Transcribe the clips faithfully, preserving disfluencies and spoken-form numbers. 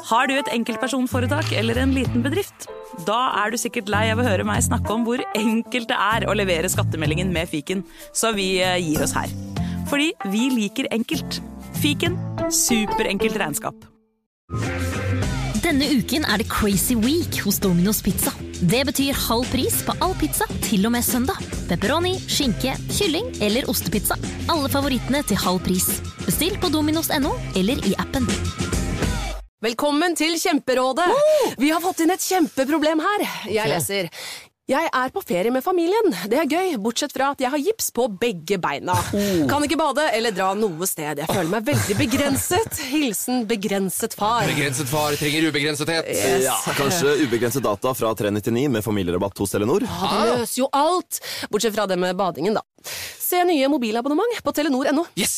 Har du et enkeltpersonforetak eller en liten bedrift? Da er du sikkert lei av å høre meg snakke om hvor enkelt det er å levere skattemeldingen med Fiken, så vi gir oss her. Fordi vi liker enkelt. Fiken, superenkelt regnskap. Denne uken er det Crazy Week hos Domino's Pizza. Det betyr halv pris på all pizza til og med søndag. Pepperoni, skinke, kylling eller ostepizza. Alle favorittene til halv pris. Bestill på dominos punktum no eller i appen. Velkommen til Kjemperådet. Vi har fått inn et kjempeproblem her. Jeg leser. Jeg er på ferie med familien. Det er gøy, bortsett fra at jeg har gips på begge beina. Kan ikke bade eller dra noe sted. Jeg føler meg veldig begrenset. Hilsen begrenset far. Begrenset far trenger ubegrensethet. Yes. Ja, kanskje ubegrenset data fra tre nittionio med familierabatt hos Telenor. Ja, det løser jo alt. Bortsett fra det med badingen, da. Se nye mobilabonnement på telenor punktum no. Yes!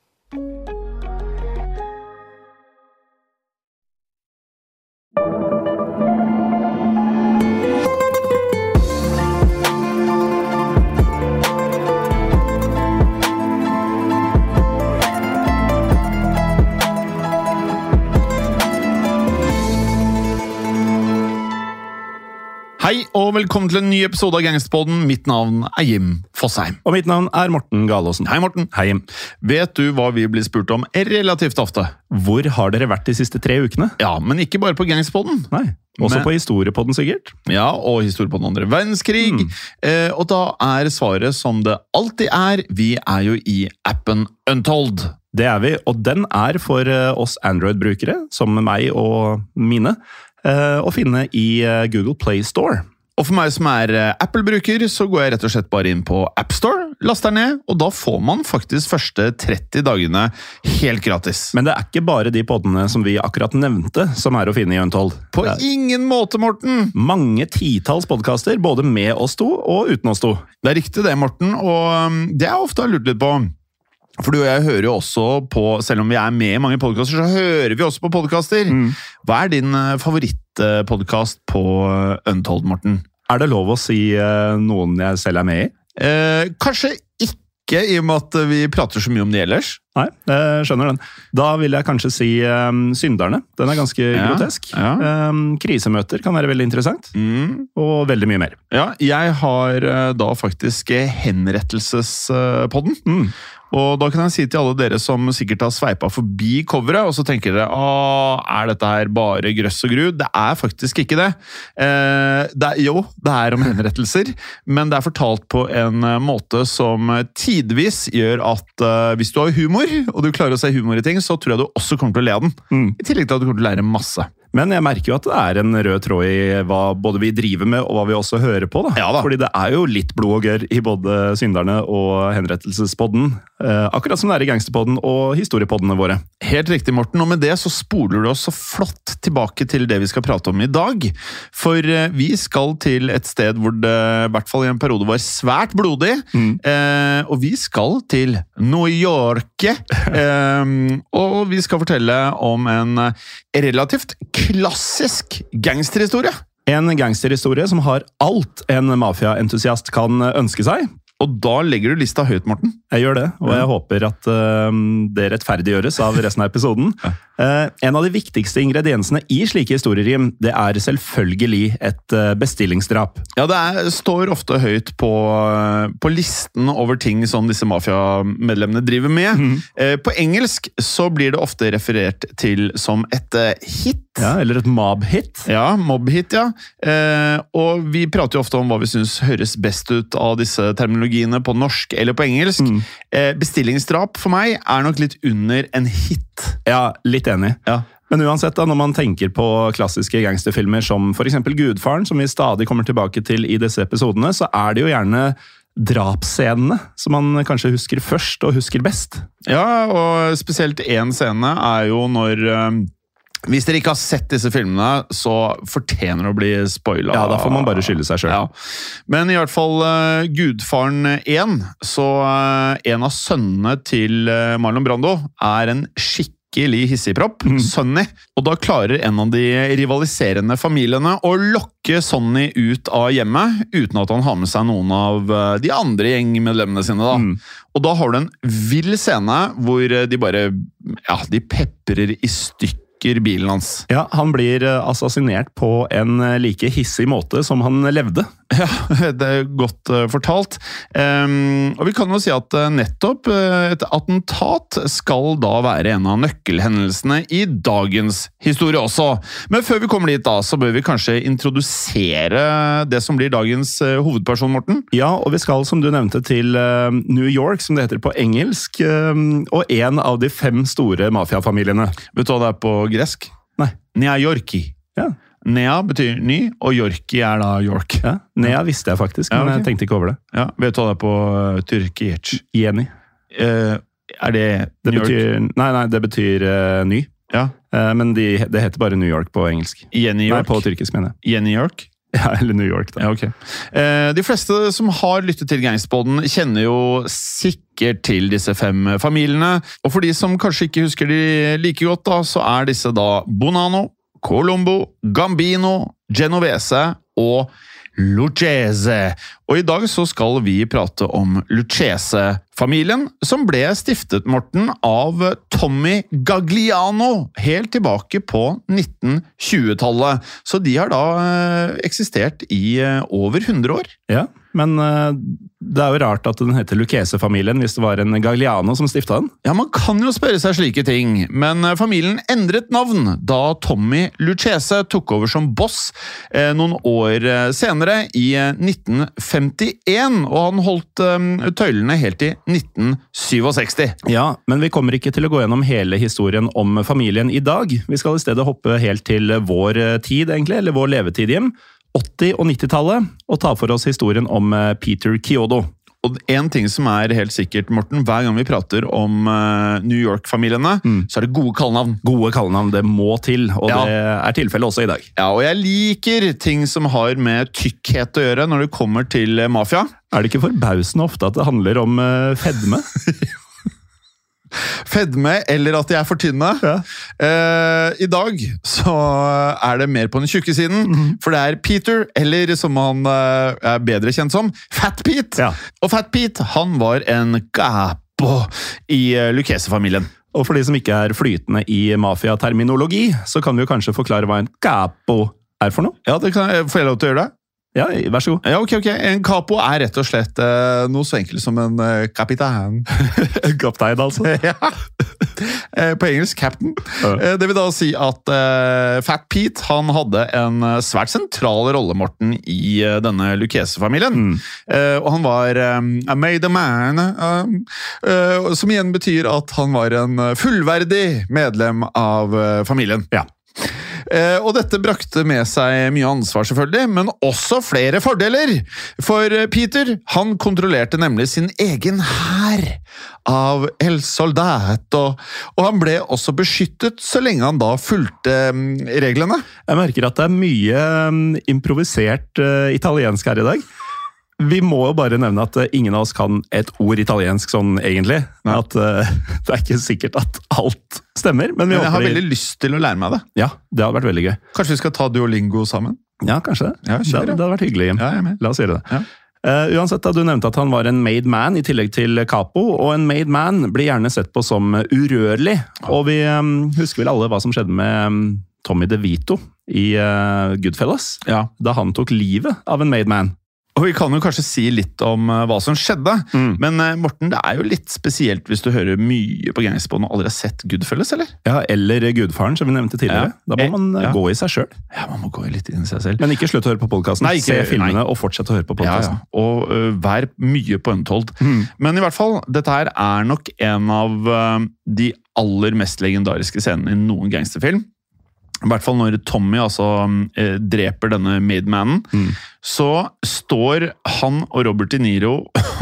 Hei og velkommen til en ny episode av Gangsterpodden. Mitt navn er Jim Fosheim. Og mitt navn er Morten Galaasen. Hei Morten. Hei Jim. Vet du hva vi blir spurt om relativt ofte? Hvor har dere vært de siste tre ukene? Ja, men ikke bare på Gangsterpodden. Nei, også Men- på Historiepodden sikkert. Ja, og historie på den andre verdenskrig. Mm. Eh, og da er svaret som det alltid er, vi er jo i appen Untold. Det er vi, og den er for eh, oss Android-brukere, som meg og mine, eh, å finne i eh, Google Play Store. Og for meg som er eh, Apple-bruker, så går jeg rett og slett bare inn på App Store, laster ned, og da får man faktisk første tretti dagene helt gratis. Men det er ikke bare de poddene som vi akkurat nevnte, som er å finne i Untold. På Det er ingen måte, Morten! mange titalls podcaster, både med oss to og uten oss to. Det er riktig det, Morten, og um, det er ofte jeg har lurt litt på. For du og jeg hører jo også på, selv om vi er med i mange podcaster, så hører vi også på podcaster. Mm. Hva er din uh, favorittpodcast på uh, Untold, Morten? Er det lov å si eh, noen jeg selv er med i? Eh, kanskje ikke, i og med at vi prater så mye om det ellers. Nei, jeg skjønner den. Da vil jeg kanskje si um, Synderne. Den er ganske Ja, grotesk. ja. Um, krisemøter kan være veldig interessant. Mm. Og veldig mye mer. Ja, jeg har uh, da faktisk uh, henrettelsespodden. Mm. Og da kan jeg si til alle dere som sikkert har sveipet forbi coveret, og så tenker dere, «Åh, er dette her bare grøss og gru?» Det er faktisk ikke det. Eh, det er, jo, det er om henrettelser, men det er fortalt på en uh, måte som tidvis gjør at uh, hvis du har humor, og du klarer å se humor i ting, så tror jeg du også kommer til å le av den. Mm. I tillegg til at du kommer til å lære masse. Men jeg merker jo at det er en rød tråd i hva både vi driver med og hva vi også hører på. Da. Ja da. Fordi det er jo litt blod og gørr i både Synderne og henrettelsespodden. Eh, akkurat som det er i Gangsterpodden og historiepoddene våre. Helt riktig, Morten, og med det så spoler du oss så flott tilbake til det vi skal prate om i dag. For eh, vi skal til et sted hvor det i hvert fall i en periode var svært blodig, Mm. eh, og vi skal til New York. eh, og vi skal fortelle om en relativt klassisk gangsterhistorie. En gangsterhistorie som har alt en mafiaentusiast kan ønske seg. Og da legger du lista høyt, Morten. Jeg gjør det, og jeg håper at uh, det rettferdiggjøres av resten av episoden. Uh, en av de viktigste ingrediensene i slike historierim, det er selvfølgelig et uh, bestillingsdrap. Ja, det er, står ofte høyt på, på listen over ting som disse mafiamedlemmene driver med. Mhm. Eh, på engelsk så blir det ofte referert til som et eh, hit. Ja, eller et mob-hit. Ja, mob-hit, ja. Eh, og vi prater jo ofte om hva vi synes høres best ut av disse terminologiene på norsk eller på engelsk. Mm. Eh, bestillingsdrap for meg er nok litt under en hit. Ja, litt enig. Ja. Men uansett da, når man tenker på klassiske gangsterfilmer som for eksempel Gudfaren, som vi stadig kommer tilbake til i disse episodene, så er det jo gjerne drapsscenene som man kanskje husker først og husker best. Ja, og spesielt en scene er jo når eh, hvis dere ikke har sett disse filmene, så fortjener det å bli spoilet. Ja, da får man bare skylde seg selv. Ja. Men i hvert fall uh, Gudfaren én, så uh, en av sønnene til uh, Marlon Brando er en skikkelig hissigpropp, Mm. Sonny. Og da klarer en av de rivaliserende familiene å lokke Sonny ut av hjemmet, uten at han har med seg noen av uh, de andre gjengmedlemmene sine. Da. Mm. Og da har du en vill scene hvor de bare, ja, de peprer i stykker stryker bilen hans. Ja, han blir assassinert på en like hissig måte som han levde. Ja, det er godt uh, fortalt. Um, og vi kan jo si at uh, nettopp uh, et attentat skal da være en av nøkkelhendelsene i dagens historie også. Men før vi kommer dit da, så bør vi kanskje introdusere det som blir dagens uh, hovedperson, Morten. Ja, og vi skal, som du nevnte, til uh, New York, som det heter på engelsk, uh, og en av de fem store mafiafamiliene. Vet du hva det er på gresk? Nei. Nea Yorki. Ja. Nea betyr ny, og Yorki er da York. Ja, Nea visste jeg faktisk, men ja, okay. Jeg tenkte ikke over det. Ja, vet du hva det er på uh, tyrkisk? Jenny. Uh, er det, det New betyr, York? Nei, nei, det betyr uh, ny. Ja. Uh, men de, det heter bare New York på engelsk. Jenny York? Nei, på tyrkisk mener jeg. Jenny York? Ja, eller New York da. Ja, ok. Uh, de fleste som har lyttet til Gangsterpodden kjenner jo sikkert til disse fem familiene. Og for de som kanskje ikke husker de like godt da, så er disse da Bonanno, Colombo, Gambino, Genovese og Lucchese. Og i dag så skal vi prate om Lucchese-familien, som ble stiftet, Morten, av Tommy Gagliano helt tilbake på nitten tjue-tallet. Så de har da eksistert i over hundre år. Ja, men det er jo rart at den heter Lucchese-familien hvis det var en Gagliano som stiftet den. Ja, man kan jo spørre seg slike ting, men familien endret navn da Tommy Lucchese tok over som boss eh, noen år senere i nitten femtien, og han holdt eh, tøylene helt i nitten syvogseksti. Ja, men vi kommer ikke til å gå gjennom hele historien om familien i dag. Vi skal i stedet hoppe helt til vår tid, egentlig, eller vår levetid hjem. åtti- og nittitallet, og ta for oss historien om Peter Chiodo. Og en ting som er helt sikkert, Morten, hver gang vi prater om uh, New York-familiene, mm. så er det gode kallenavn. Gode kallenavn, det må til, og ja. Det er tilfellet også i dag. Ja, og jeg liker ting som har med tykkhet å gjøre når det kommer til mafia. Er det ikke forbausende ofte at det handler om uh, fedme? Fedme, eller at de er for tynne. Ja. Uh, I dag så er det mer på den tjukke siden, mm-hmm. for det er Peter, eller som han uh, er bedre kjent som, Fat Pete. Ja. Og Fat Pete, han var en capo i uh, Lucchese-familien. Og for de som ikke er flytende i mafia-terminologi, så kan vi jo kanskje forklare hva en capo er for noe. Ja, det kan jeg få lov til å gjøre det. Ja, vær så god. Ja, ok, ok. En capo er rett og slett uh, noe så enkelt som en uh, kapitan. Kaptein, altså. Ja. Uh, på engelsk, captain. Uh. Uh, det vil da si at uh, Fat Pete, han hadde en uh, svært sentral rolle, Morten, i uh, denne Lucchese-familien. Mm. Uh, og han var um, a made a man, um, uh, som igjen betyr at han var en fullverdig medlem av uh, familien. Ja. Eh, og dette brakte med seg mye ansvar selvfølgelig, men også flere fordeler. For Peter, han kontrollerte nemlig sin egen hær av El Soldat, og, og han ble også beskyttet så lenge han da fulgte um, reglene. Jeg merker at det er mye um, improvisert uh, italiensk her i dag. Vi må jo bare nevne at ingen av oss kan et ord italiensk sånn egentlig. At uh, det er ikke sikkert at alt stemmer. Men, vi men jeg har de... veldig lyst til å lære meg det. Ja, det hadde vært veldig gøy. Kanskje vi skal ta Duolingo sammen? Ja, kanskje det. Ja, det, det hadde vært hyggelig. Ja, jeg er med. La oss gjøre det. Ja. Uh, uansett, da, du nevnte at han var en made man i tillegg til capo, og en made man blir gjerne sett på som urørlig. Og vi um, husker vel alle hva som skjedde med um, Tommy DeVito i uh, Goodfellas, ja. Da han tok livet av en made man. Og vi kan jo kanskje si litt om uh, hva som skjedde, mm. men uh, Morten, det er jo litt spesielt hvis du hører mye på Gangsterpodden og aldri har sett Goodfellas, eller? Ja, eller Gudfaren, som vi nevnte tidligere. Ja. Da må man uh, ja. gå i seg selv. Ja, man må gå litt inn i seg selv. Men ikke slutt å høre på podcasten. Nei, ikke, Se filmene nei. Og fortsett å høre på podcasten. Ja, ja. Og uh, vær mye på unntold. Mm. Men i hvert fall, dette her er nok en av uh, de aller mest legendariske scenene i noen gangsterfilm. I hvert fall når Tommy altså eh, dreper denne mademanen, mm. så står han og Robert De Niro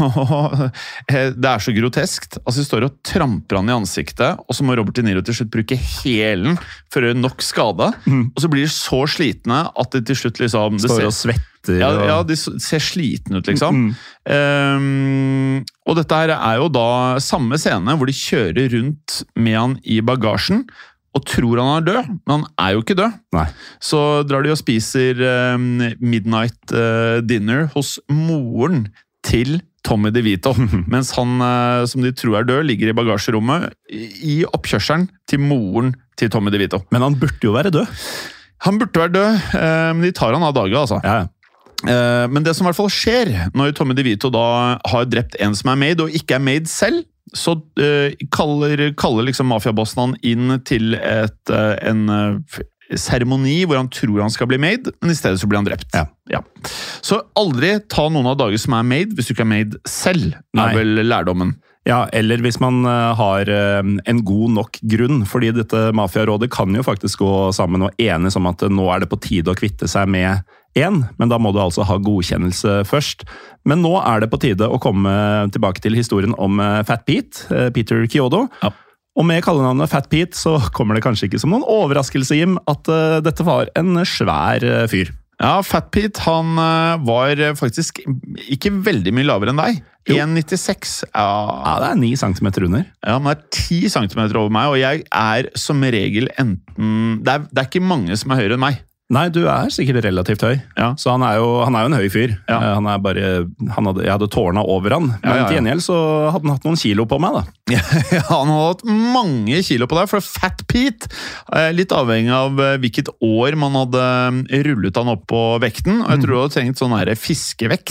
det er så groteskt. Altså, de står og tramper han i ansiktet, og så må Robert De Niro til slutt bruke hælen for å gjøre nok skade. Mm. Og så blir de så slitne at de til slutt liksom... Står ser, og svetter. Ja, ja, de ser slitne ut, liksom. Mm. Um, og dette her er jo da samme scene hvor de kjører rundt med han i bagasjen, og tror han er død, men han er jo ikke død. Nei. Så drar de og spiser um, midnight uh, dinner hos moren til Tommy DeVito, mens han, som de tror er død, ligger i bagasjerommet i oppkjørselen til moren til Tommy DeVito. Men han burde jo være død. Han burde være død, men de tar han av dagen, altså. Ja. Men det som i hvert fall skjer, når Tommy DeVito da har drept en som er maid, og ikke er maid selv, så kaller, kaller liksom mafiabossen han inn til et, en seremoni hvor han tror han skal bli maid, men i stedet så blir han drept. Ja. Ja. Så aldri ta noen av dager som er maid, hvis du ikke er maid selv, Nei. er vel lærdommen. Ja, eller hvis man har en god nok grunn, fordi dette mafiarådet kan jo faktisk gå sammen og enes om at nå er det på tide å kvitte seg med en, men da må du altså ha godkjennelse først. Men nå er det på tide å komme tilbake til historien om Fat Pete, Peter Chiodo. Ja. Og med kallenavnet Fat Pete så kommer det kanskje ikke som noen overraskelse, Jim, at uh, dette var en svær uh, fyr. Ja, Fat Pete, han uh, var faktisk ikke veldig mye lavere enn deg. Jo. en komma nittiseks. Ja. Ja, det er ni centimeter under. Ja, men det er ti centimeter over meg, og jeg er som regel enten... Det er, det er ikke mange som er høyere enn meg. Nei, du er sikkert relativt høy. Ja. Så han er, jo, han er jo en høy fyr. Ja. Han er bare, han hadde, jeg hadde tårna over han. Men ja, ja, ja. til gjengjeld så hadde han hatt noen kilo på meg, da. Ja, han har hatt mange kilo på deg, for Fat Pete, litt avhengig av hvilket år man hadde rullet han opp på vekten, og jeg tror du hadde trengt sånn her fiskevekt.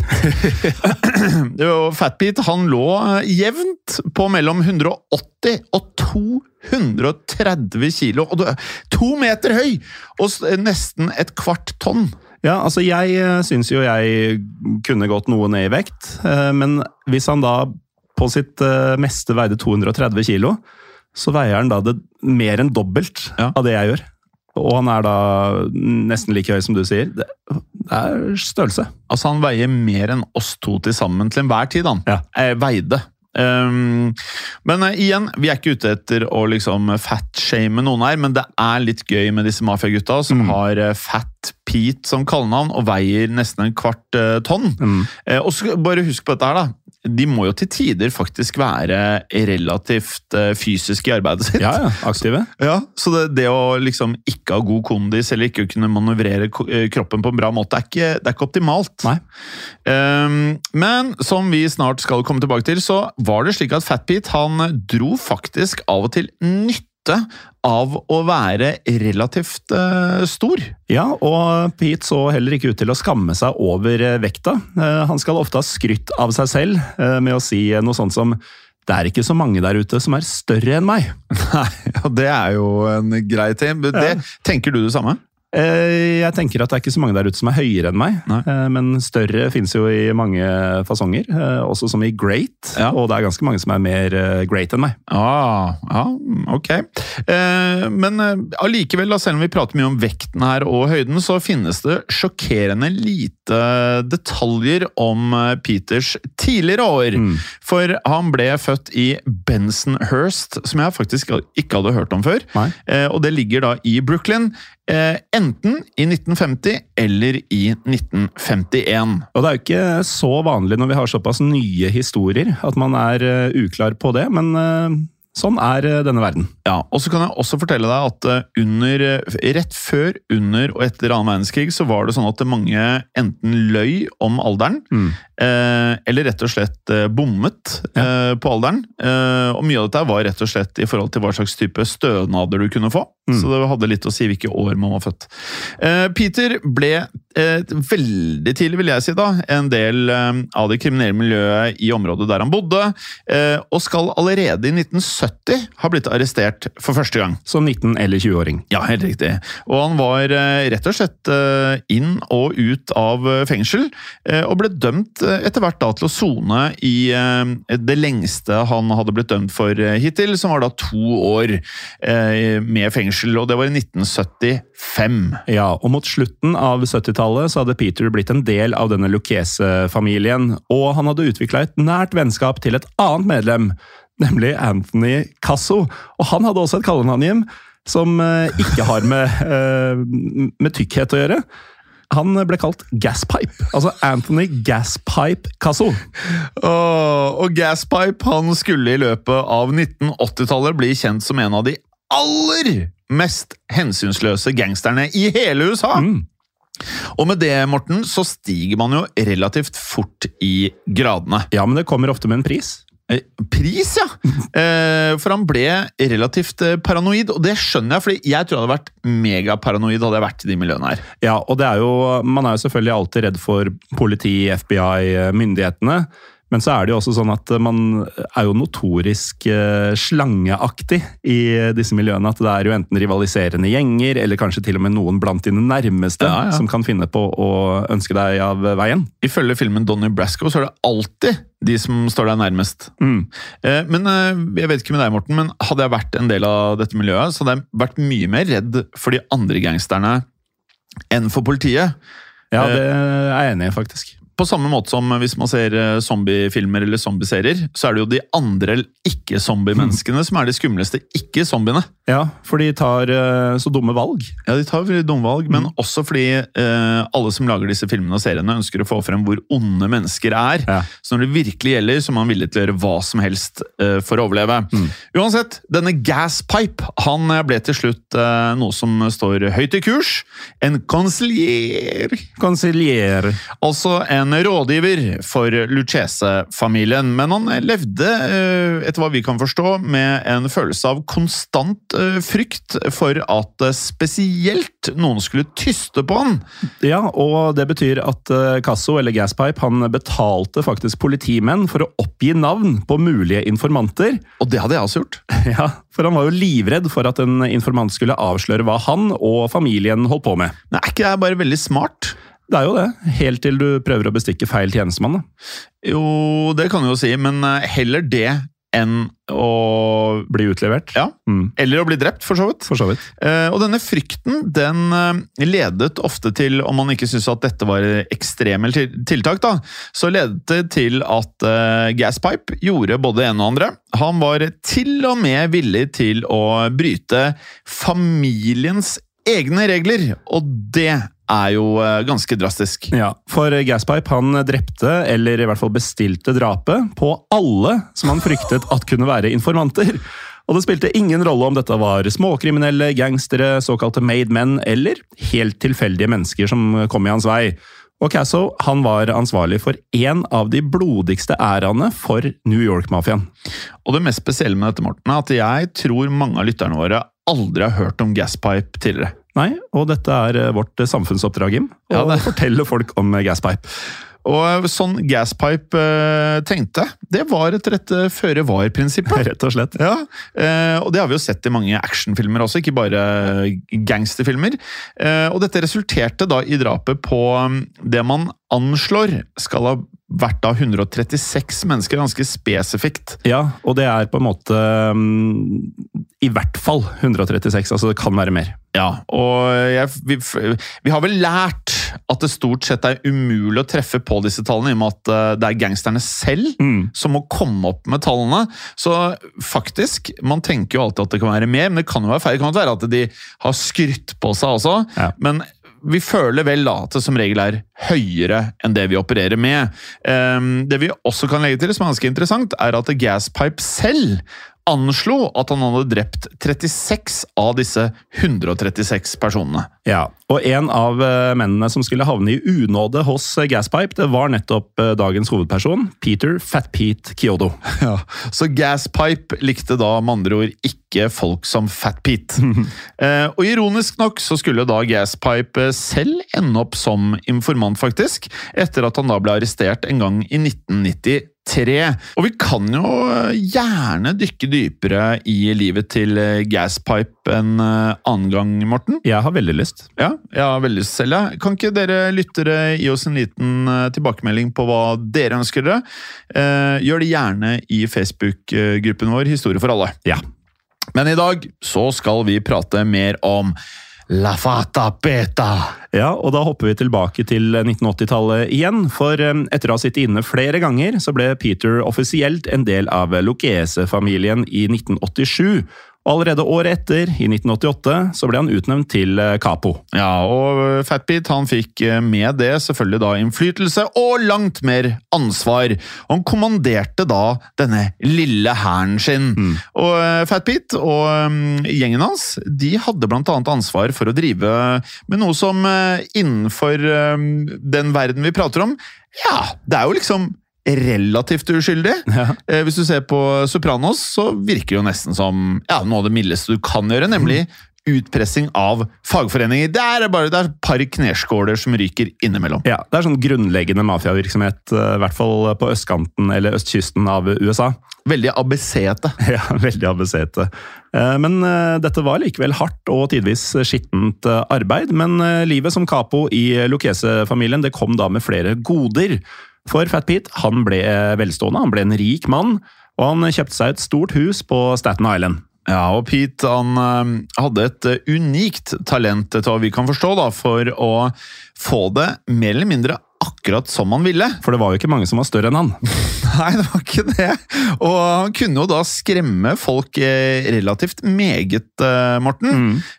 Fat Pete, han lå jevnt på mellom hundre og åtti og to hundre og tretti kilo, og du er to meter høy, og nesten et kvart tonn. Ja, altså jeg synes jo jeg kunne gått noe ned i vekt, men hvis han da på sitt meste veide to hundre og tretti kilo, så veier han da det mer enn dobbelt ja. Av det jeg gjør. Og han er da nesten like høy som du sier. Det, det er størrelse. Altså han veier mer enn oss to til sammen til enhver tid, han. Ja. Eh, veide. Um, men uh, igjen, vi er ikke ute etter å liksom fat-shame noen her, men det er litt gøy med disse mafiagutta som mm. har uh, Fat Pete som kallenavn og veier nesten en kvart uh, tonn. Mm. Uh, og så bare husk på dette her da, de må jo til tider faktisk være relativt uh, fysiske i arbeidet sitt. Ja, ja, aktive. Ja, så det, det å liksom ikke ha god kondis eller ikke kunne manøvrere kroppen på en bra måte er ikke, det er ikke optimalt. Nei. Um, men som vi snart skal komme tilbake til, så var det slik at Fat Pete, han dro faktisk av og til nytte av å være relativt uh, stor. Ja, og Pete så heller ikke ut til å skamme seg over vekta. Uh, han skal ofte ha skrytt av seg selv uh, med å si noe sånt som det er ikke så mange der ute som er større enn meg. Nei, og det er jo en grei ting. Det, ja. Tenker du det samme? Jeg tenker at det er ikke så mange der ute som er høyere enn meg, Nei. Men større finnes jo i mange fasonger, også som i great, ja. Og det er ganske mange som er mer great enn meg. Ah, ja, ok. Men allikevel, selv om vi prater mye om vekten her og høyden, så finnes det sjokkerende lite detaljer om Peters tidligere år. Mm. For han ble født i Bensonhurst, som jeg faktisk ikke hadde hørt om før, Nei. Og det ligger da i Brooklyn. Eh, enten i nitten femti eller i nitten femtien. Og det er jo ikke så vanlig når vi har såpass nye historier at man er uh, uklar på det, men uh, sånn er uh, denne verden. Ja, og så kan jeg også fortelle deg at uh, under, rett før, under og etter annen verdenskrig så var det sånn at mange enten løy om alderen, mm. eh, eller rett og slett eh, bommet ja. eh, på alderen. Eh, og mye av dette var rett og slett i forhold til hva slags type stønader du kunne få. Mm. Så det hadde litt å si hvilke år man var født. Eh, Peter ble eh, veldig tidlig, vil jeg si da, en del eh, av det kriminelle miljøet i området der han bodde, eh, og skal allerede i nitten sytti ha blitt arrestert for første gang. Som nitten- eller tjue-åring. Ja, helt riktig. Og han var eh, rett og slett eh, inn og ut av fengsel, eh, og ble dømt eh, etter hvert da til å sone i eh, det lengste han hadde blitt dømt for eh, hittil, som var da to år eh, med fengsel. Og det var i nitten syttifem. Ja, og mot slutten av syttitallet så hadde Peter blitt en del av denne Lucchese-familien, og han hadde utviklet et nært vennskap til et annet medlem, nemlig Anthony Casso. Og han hadde også et kallenavn som uh, ikke har med, uh, med tykkhet å gjøre. Han ble kalt Gaspipe, altså Anthony Gaspipe Casso. Oh, og Gaspipe, han skulle i løpet av nitten åttitallet bli kjent som en av de aller mest hensynsløse gangsterne i hele U S A. Mm. Og med det, Morten, så stiger man jo relativt fort i gradene. Ja, men det kommer ofte med en pris. Eh, Pris, ja! Eh, for han ble relativt eh, paranoid, og det skjønner jeg, fordi jeg tror jeg hadde vært megaparanoid hadde jeg vært i de miljøene her. Ja, og det er jo, man er jo selvfølgelig alltid redd for politi, F B I, myndighetene, men så er det jo også sånn at man er jo notorisk eh, slangeaktig i disse miljøene, at det er jo enten rivaliserende gjenger, eller kanskje til og med noen blant dine nærmeste ja, ja. som kan finne på å ønske deg av veien. Ifølge filmen Donnie Brasco så er det alltid de som står deg nærmest. Mm. Eh, men eh, jeg vet ikke med deg, Morten, men hadde jeg vært en del av dette miljøet, så hadde jeg vært mye mer redd for de andre gangsterne enn for politiet. Ja, det er jeg enig i, faktisk. På samme måte som hvis man ser zombiefilmer eller zombieserier, så er det jo de andre ikke-zombie-menneskene som er de skumleste ikke-zombiene. Ja, for de tar uh, så dumme valg. Ja, de tar veldig dumme valg, men også fordi uh, alle som lager disse filmene og seriene ønsker å få frem hvor onde mennesker er. Ja. Så når det virkelig gjelder, så er man villig til å gjøre hva som helst uh, for å overleve. Mm. Uansett, denne Gaspipe, han ble til slutt uh, noe som står høyt i kurs. En konsilier. Konsilier. Altså en rådgiver for Lucchese-familien, men han levde, etter hva vi kan forstå, med en følelse av konstant frykt for at spesielt noen skulle tyste på han. Ja, og det betyr at Casso, eller Gaspipe, han betalte faktisk politimenn for å oppgi navn på mulige informanter. Og det hadde jeg også gjort. Ja, for han var jo livredd for at en informant skulle avsløre hva han og familien holdt på med. Men er ikke det bare veldig smart? Det er jo det, helt til du prøver å bestikke feil tjenestemann. Da. Jo, det kan du jo si, men heller det enn å bli utlevert. Ja, mm. Eller å bli drept, for så vidt. For så vidt. Eh, og denne frykten, den ledet ofte til, om man ikke synes at dette var ekstreme tiltak, da, så ledet det til at eh, Gaspipe gjorde både det ene og andre. Han var til og med villig til å bryte familiens egne regler, og det er jo ganske drastisk. Ja, for Gaspipe han drepte, eller i hvert fall bestilte drapet, på alle som han fryktet at kunne være informanter. Og det spilte ingen rolle om dette var småkriminelle, gangstere, såkalte made men, eller helt tilfeldige mennesker som kom i hans vei. Og Casso, han var ansvarlig for en av de blodigste æraene for New York-mafiaen. Og det mest spesielle med dette, Morten, er at jeg tror mange av lytterne våre aldri har hørt om Gaspipe tidligere. Nei, og dette er vårt samfunnsoppdrag, Jim, å ja, det... fortelle folk om Gaspipe. Og sånn Gaspipe uh, tenkte, det var et rette føre-var-prinsippet. Rett og slett. Ja, uh, og det har vi jo sett i mange actionfilmer også, ikke bare gangsterfilmer. Uh, og dette resulterte da i drapet på um, det man anslår skal ha vært av hundre og trettiseks mennesker, ganske spesifikt. Ja, og det er på en måte um, i hvert fall hundre og trettiseks, altså det kan være mer. Ja, og jeg, vi, vi har vel lært at det stort sett er umulig å treffe på disse tallene, i og med at det er gangsterne selv mm. som må komme opp med tallene. Så faktisk, man tenker jo alltid at det kan være mer, men det kan jo være feil. Det kan være at de har skrytt på seg også, ja. Men vi føler vel da at det som regel er høyere enn det vi opererer med. Det vi også kan legge til, som er ganske interessant, er at Gaspipe selv anslo at han hadde drept trettiseks av disse hundre og trettiseks personene. Ja, og en av mennene som skulle havne i unåde hos Gaspipe, det var nettopp dagens hovedperson, Peter Fat Pete Chiodo. Ja, så Gaspipe likte da med andre ord ikke folk som Fat Pete. eh, og ironisk nok så skulle da Gaspipe selv ende opp som informant faktisk, etter at han da ble arrestert en gang i nitten nittitre. Og vi kan jo gjerne dykke dypere i livet til Gaspipe en annen gang, Morten. Jeg har veldig lyst. Ja, jeg har veldig lyst selv. Ja. Kan ikke dere lyttere gi oss en liten tilbakemelding på hva dere ønsker dere? Eh, gjør det gjerne i Facebook-gruppen vår Historie for alle. Ja. Men i dag så skal vi prate mer om La Fata Beta. Ja, og da hopper vi tilbake til nitten åtti-tallet igjen, for etter å ha sittet inne flere ganger, så ble Peter offisielt en del av Lucchese-familien i nitten åttisju, Og allerede året etter, i nitten åttiåtte, så ble han utnevnt til capo. Ja, og Fat Pete, han fikk med det selvfølgelig da innflytelse og langt mer ansvar. Han kommanderte da denne lille hæren sin. Mm. Og Fat Pete og gjengen hans, de hadde blant annet ansvar for å drive med noe som innenfor den verden vi prater om, ja, det er jo liksom relativt uskyldig. Ja. Eh, hvis du ser på Sopranos, så virker det jo nesten som ja, noe av det mildeste du kan gjøre, nemlig utpressing av fagforeninger. Det er bare det er et par kneskåler som ryker innimellom. Ja, det er sånn grunnleggende mafiavirksomhet, i hvert fall på østkanten eller østkysten av U S A. Veldig A B C-ete. Ja, veldig A B C-ete. Men dette var likevel hardt og tidvis skittent arbeid, men livet som capo i Lucchese-familien, det kom da med flere goder. For Fat Pete, han ble velstående, han ble en rik mann, og han kjøpte seg et stort hus på Staten Island. Ja, og Pete, han øh, hadde et unikt talent, til hva vi kan forstå, da, for å få det mer eller mindre akkurat som han ville. For det var jo ikke mange som var større enn han. Nei, det var ikke det. Og han kunne jo da skremme folk relativt meget, Morten.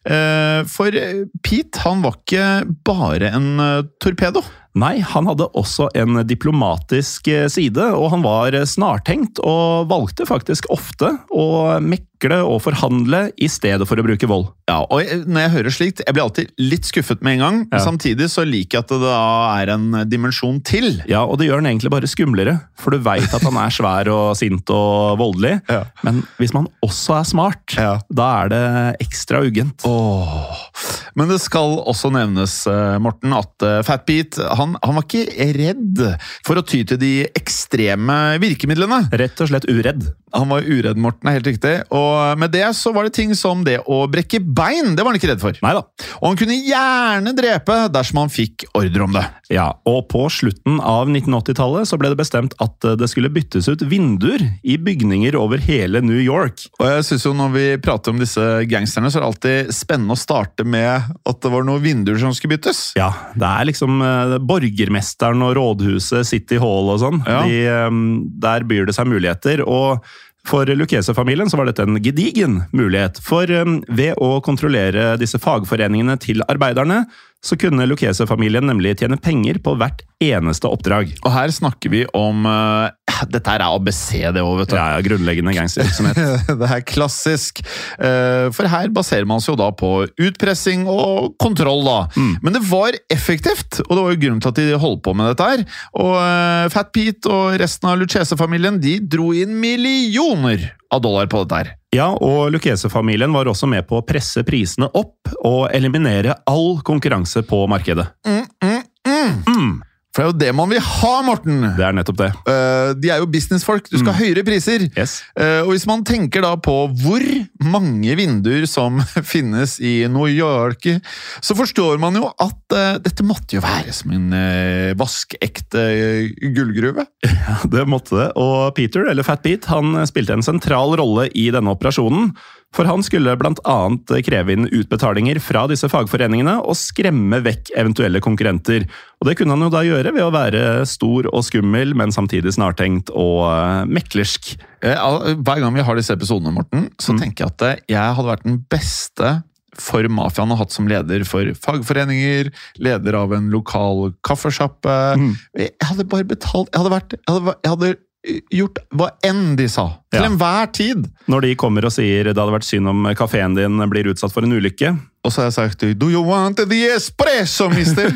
Mm. For Pete, han var ikke bare en torpedo. Nei, han hadde også en diplomatisk side, og han var snartenkt og valgte faktisk ofte å mekle og forhandle i stedet for å bruke vold. Ja, og når jeg hører slikt, jeg blir alltid litt skuffet med en gang, ja. Samtidig så liker jeg at det da er en dimensjon til. Ja, og det gjør den egentlig bare skumlere, for du vet at han er svær og sint og voldelig, ja. Men hvis man også er smart, ja. Da er det ekstra uggent. Åh. Men det skal også nevnes, Morten, at Fat Pete, han, han var ikke redd for å ty til de ekstreme virkemidlene. Rett og slett uredd. Han var uredd, Morten, er helt riktig. Og med det så var det ting som det å brekke bein, det var han ikke redd for. Neida. Og han kunne gjerne drepe dersom han fikk ordre om det. Ja, og på slutten av nitten åtti-tallet så ble det bestemt at det skulle byttes ut vinduer i bygninger over hele New York. Og jeg synes jo når vi prater om disse gangsterne, så er det alltid spennende å starte med at det var noen vinduer som skulle byttes. Ja, det er liksom uh, borgermesteren og rådhuset, City Hall og sånn. Ja. De, um, der byr det seg muligheter, og for Lucchese-familien så var dette en gedigen mulighet, for um, ved å kontrollere disse fagforeningene til arbeiderne, så kunne Lucchese-familien nemlig tjene penger på hvert eneste oppdrag. Og her snakker vi om uh, dette er A B C det også, vet du. Ja, ja, grunnleggende gangstervirksomhet. Det er klassisk. Uh, for her baserer man seg jo da på utpressing og kontroll da. Mm. Men det var effektivt, og det var jo grunnen til at de holdt på med dette her. Og uh, Fat Pete og resten av Lucchese-familien, de dro inn millioner av dollar på dette her. Ja, og Lucchese-familien var også med på å presse prisene opp og eliminere all konkurranse på markedet. Mm, mm, mm. Mm. For det er jo det man vil ha, Morten! Det er nettopp det. Uh, de er jo businessfolk, du skal ha mm. høyere priser. Yes. Uh, og hvis man tenker da på hvor mange vinduer som finnes i New York, så forstår man jo at uh, dette måtte jo være som en uh, vaskekte uh, gullgruve. Ja, det måtte det. Og Peter, eller Fat Pete, han spilte en sentral rolle i denne operasjonen. For han skulle blant annet kreve inn utbetalinger fra disse fagforeningene og skremme vekk eventuelle konkurrenter. Og det kunne han jo da gjøre ved å være stor og skummel, men samtidig snartenkt og meklersk. Hver gang vi har disse episodene, Morten, så mm. tenker jeg at jeg hadde vært den beste for mafiaen å ha hatt som leder for fagforeninger, leder av en lokal kaffesjappe. Mm. Jeg hadde bare betalt, jeg hadde vært, jeg hadde, jeg hadde gjort hva enn de sa, til ja. enhver tid. Når de kommer og sier det hadde vært synd om kafeen din blir utsatt for en ulykke. Og så har jeg sagt, do you want the espresso, mister?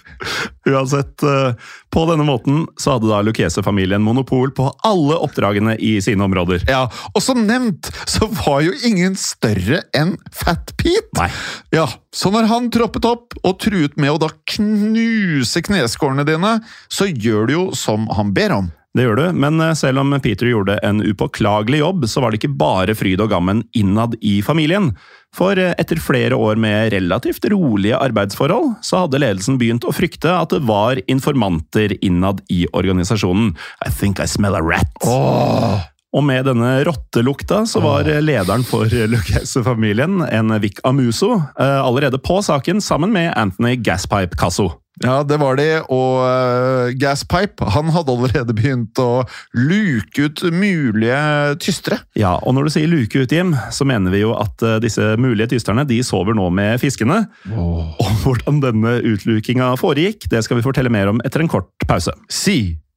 Uansett, på denne måten så hadde da Lucchese-familien monopol på alle oppdragene i sine områder. Ja, og som nevnt, så var jo ingen større enn Fat Pete. Nei. Ja, så når han troppet opp og truet med å da knuse kneskårene dine, så gjør du jo som han ber om. Det gjør du, men selv om Peter gjorde en upåklagelig jobb, så var det ikke bare fryd og gammen innad i familien. For etter flere år med relativt rolige arbeidsforhold, så hadde ledelsen begynt å frykte at det var informanter innad i organisasjonen. I think I smell a rat. Åh! Og med denne rottelukta så var lederen for Lucchese-familien, en Vic Amuso, allerede på saken sammen med Anthony Gaspipe Casso. Ja, det var de, og uh, Gaspipe, han hadde allerede begynt å luke ut mulige tystere. Ja, og når du sier luke ut, Jim, så mener vi jo at uh, disse mulige tysterne, de sover nå med fiskene. Oh. Og hvordan denne utlukinga foregikk, det skal vi fortelle mer om etter en kort pause. Si!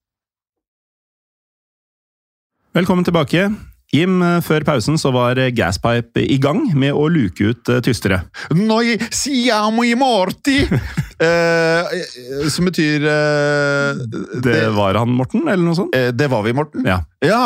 Velkommen tilbake. Jim, før pausen så var Gaspipe i gang med å luke ut uh, tystere. Noi siamo i morti! uh, som betyr uh, det, det var han, Morten, eller noe sånt? Uh, det var vi, Morten. Ja. Ja.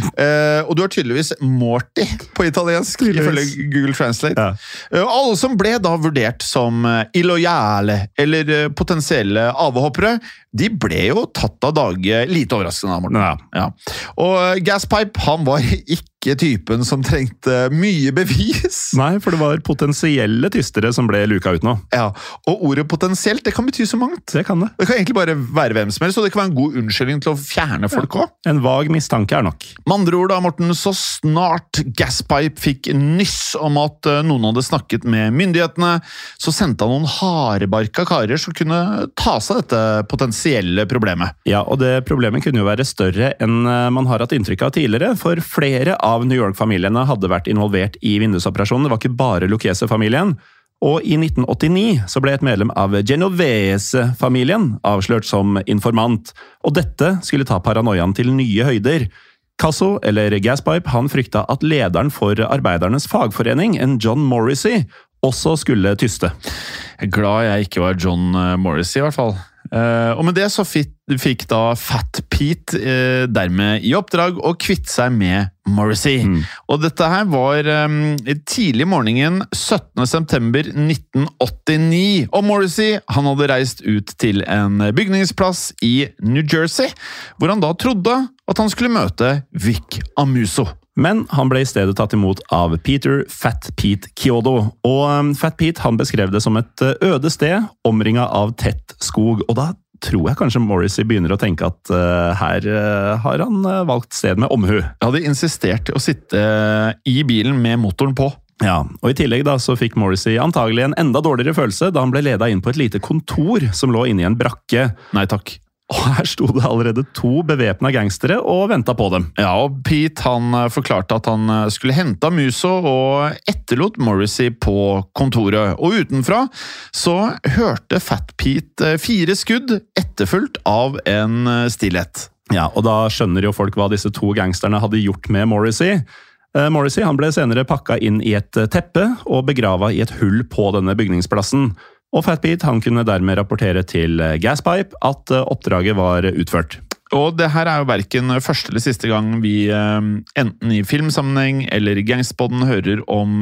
Uh, og du har tydeligvis Morty på italiensk, ifølge Google Translate. Ja. Uh, alle som ble da vurdert som uh, illojale eller uh, potensielle avhoppere, de ble jo tatt av dage lite overraskende, Morten. Ja. Ja. Og uh, Gaspipe, han var ikke typen som trengte mye bevis. Nei, for det var potensielle tystere som ble luka ut nå. Ja, og ordet potensielt, det kan bety så mangt. Det kan det. Det kan egentlig bare være hvem som helst, og det kan være en god unnskyldning til å fjerne folk også. Ja. En vag mistanke er nok. Med andre ord da, Morten, så snart Gaspipe fikk nyss om at noen hadde snakket med myndighetene, så sendte han noen hardbarka karer som kunne ta seg dette potensielle problemet. Ja, og det problemet kunne jo være større enn man har hatt inntrykk av tidligere, for flere av New York-familiene hadde vært involvert i vindusoperasjonen. Det var ikke bare Lucchese-familien. Og i nitten åttini så ble et medlem av Genovese-familien avslørt som informant. Og dette skulle ta paranoiaen til nye høyder. Casso, eller Gaspipe, han frykta at lederen for arbeidernes fagforening, en John Morrissey, også skulle tyste. Jeg er glad jeg ikke var John Morrissey, i hvert fall. Uh, og med det så fikk, fikk da Fat Pete uh, dermed i oppdrag å kvitte seg med Morrissey. Mm. Og dette her var um, tidlig morgenen syttende september nitten åttini. Og Morrissey, han hadde reist ut til en bygningsplass i New Jersey, hvor han da trodde at han skulle møte Vic Amuso. Men han ble i stedet tatt imot av Peter Fat Pete Chiodo. Og Fat Pete han beskrev det som et øde sted, omringet av tett skog. Og da tror jeg kanskje Morrissey begynner å tenke at uh, her uh, har han uh, valgt sted med omhu. Jeg hadde insistert å sitte i bilen med motoren på. Ja, og i tillegg da så fikk Morrissey antagelig en enda dårligere følelse da han ble ledet inn på et lite kontor som lå inne i en brakke. Nei takk. Og her sto det allerede to bevæpnede gangstere og ventet på dem. Ja, og Pete han forklarte at han skulle hente Amuso og etterlot Morrissey på kontoret. Og utenfra så hørte Fat Pete fire skudd etterfulgt av en stillhet. Ja, og da skjønner jo folk hva disse to gangsterne hadde gjort med Morrissey. Morrissey han ble senere pakket inn i et teppe og begravet i et hull på denne bygningsplassen. Og Fat Pete han kunne dermed rapportere til Gaspipe at oppdraget var utført. Og det her er jo hverken første eller siste gang vi enten i filmsammenheng eller i Gangsterpodden hører om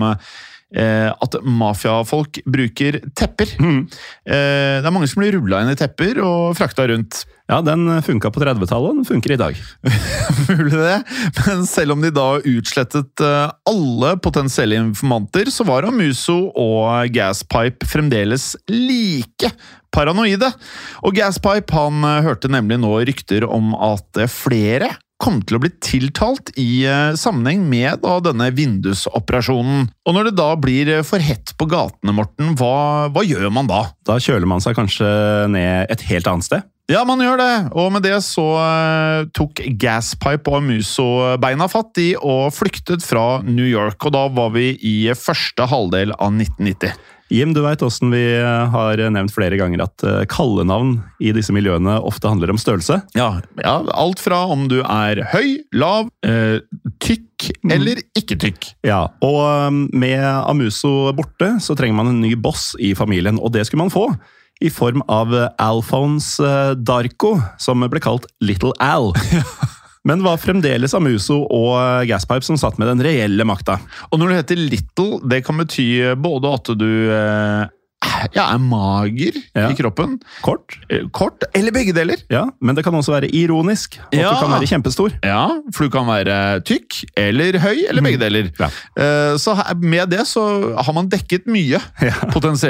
at mafiafolk bruker tepper. Mm. Det er mange som blir rullet inn i tepper og frakta rundt. Ja, den funket på trettitallet, den funker i dag. Mulig det, men selv om de da utslettet alle potensielle informanter, så var Amuso og Gaspipe fremdeles like paranoide. Og Gaspipe han hørte nemlig nå rykter om at flere kom til å bli tiltalt i sammenheng med da, denne vindusoperasjonen. Og når det da blir for hett på gatene, Morten, hva, hva gjør man da? Da kjøler man seg kanskje ned et helt annet sted. Ja, man gjør det, og med det så uh, tok Gaspipe og Amuso beina fatt i og flyktet fra New York, og da var vi i første halvdel av nitten nitti. Jim, du vet hvordan vi har nevnt flere ganger at kallenavn i disse miljøene ofte handler om størrelse? Ja, ja alt fra om du er høy, lav, øh, tykk eller ikke tykk. Ja, og med Amuso borte så trenger man en ny boss i familien, og det skulle man få i form av Alphonse Darko, som ble kalt Little Al. Men det var fremdeles Amuso og Gaspipe som satt med den reelle makta. Og når du heter Little, det kan bety både at du eh, ja, er mager ja. i kroppen. Kort. Kort, eller begge deler. Ja, men det kan også være ironisk. At ja. du kan være kjempestor. Ja, for du kan være tykk, eller høy, eller begge deler. Ja. Så med det så har man dekket mye, ja. potensielt.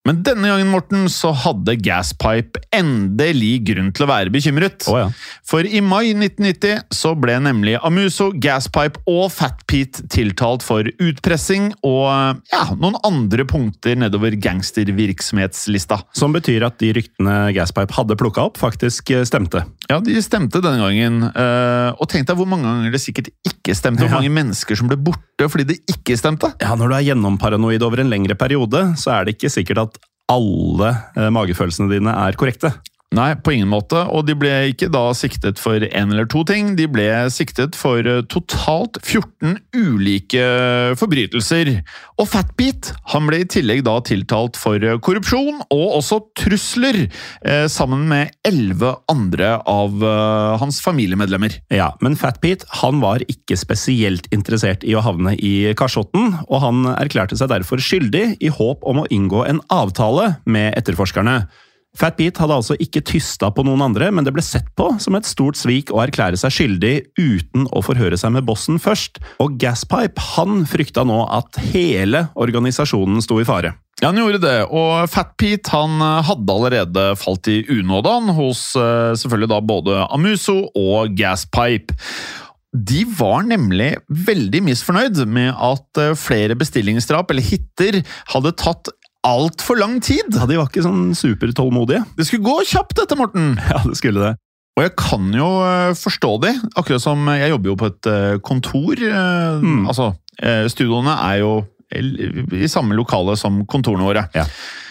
Men denne gangen, Morten, så hadde Gaspipe endelig grunn til å være bekymret. Å, ja. For i mai nitten nitti så ble nemlig Amuso, Gaspipe og Fat Pete tiltalt for utpressing og ja, noen andre punkter nedover gangstervirksomhetslista. Som betyr at de ryktene Gaspipe hadde plukket opp, faktisk stemte. Ja, de stemte denne gangen. Og tenk deg hvor mange ganger det sikkert ikke stemte, hvor mange mennesker som ble borte fordi det ikke stemte. Ja, når du er gjennomparanoid over en lengre periode, så er det ikke sikkert at alle eh, magefølelsene dine er korrekte. Nei, på ingen måte, og de ble ikke da siktet for en eller to ting, de ble siktet for totalt fjorten ulike forbrytelser. Og Fat Pete, han ble i tillegg da tiltalt for korrupsjon og også trusler, eh, sammen med elleve andre av eh, hans familiemedlemmer. Ja, men Fat Pete, han var ikke spesielt interessert i å havne i kasjotten, og han erklærte seg derfor skyldig i håp om å inngå en avtale med etterforskerne. Fat Pete hadde altså ikke tysta på noen andre, men det ble sett på som et stort svik å erklære seg skyldig uten å forhøre seg med bossen først. Og Gaspipe, han frykta nå at hele organisasjonen sto i fare. Ja, han gjorde det, og Fat Pete han hadde allerede falt i unådan hos selvfølgelig da både Amuso og Gaspipe. De var nemlig veldig misfornøyd med at flere bestillingsdrap eller hitter hadde tatt alt for lang tid. Ja, de var ikke sånn supertålmodige. Det skulle gå kjapt dette, Morten. Ja, det skulle det. Og jeg kan jo forstå det, akkurat som jeg jobber jo på et kontor. Mm. Altså, studioene er jo i samme lokale som kontorene våre. Ja.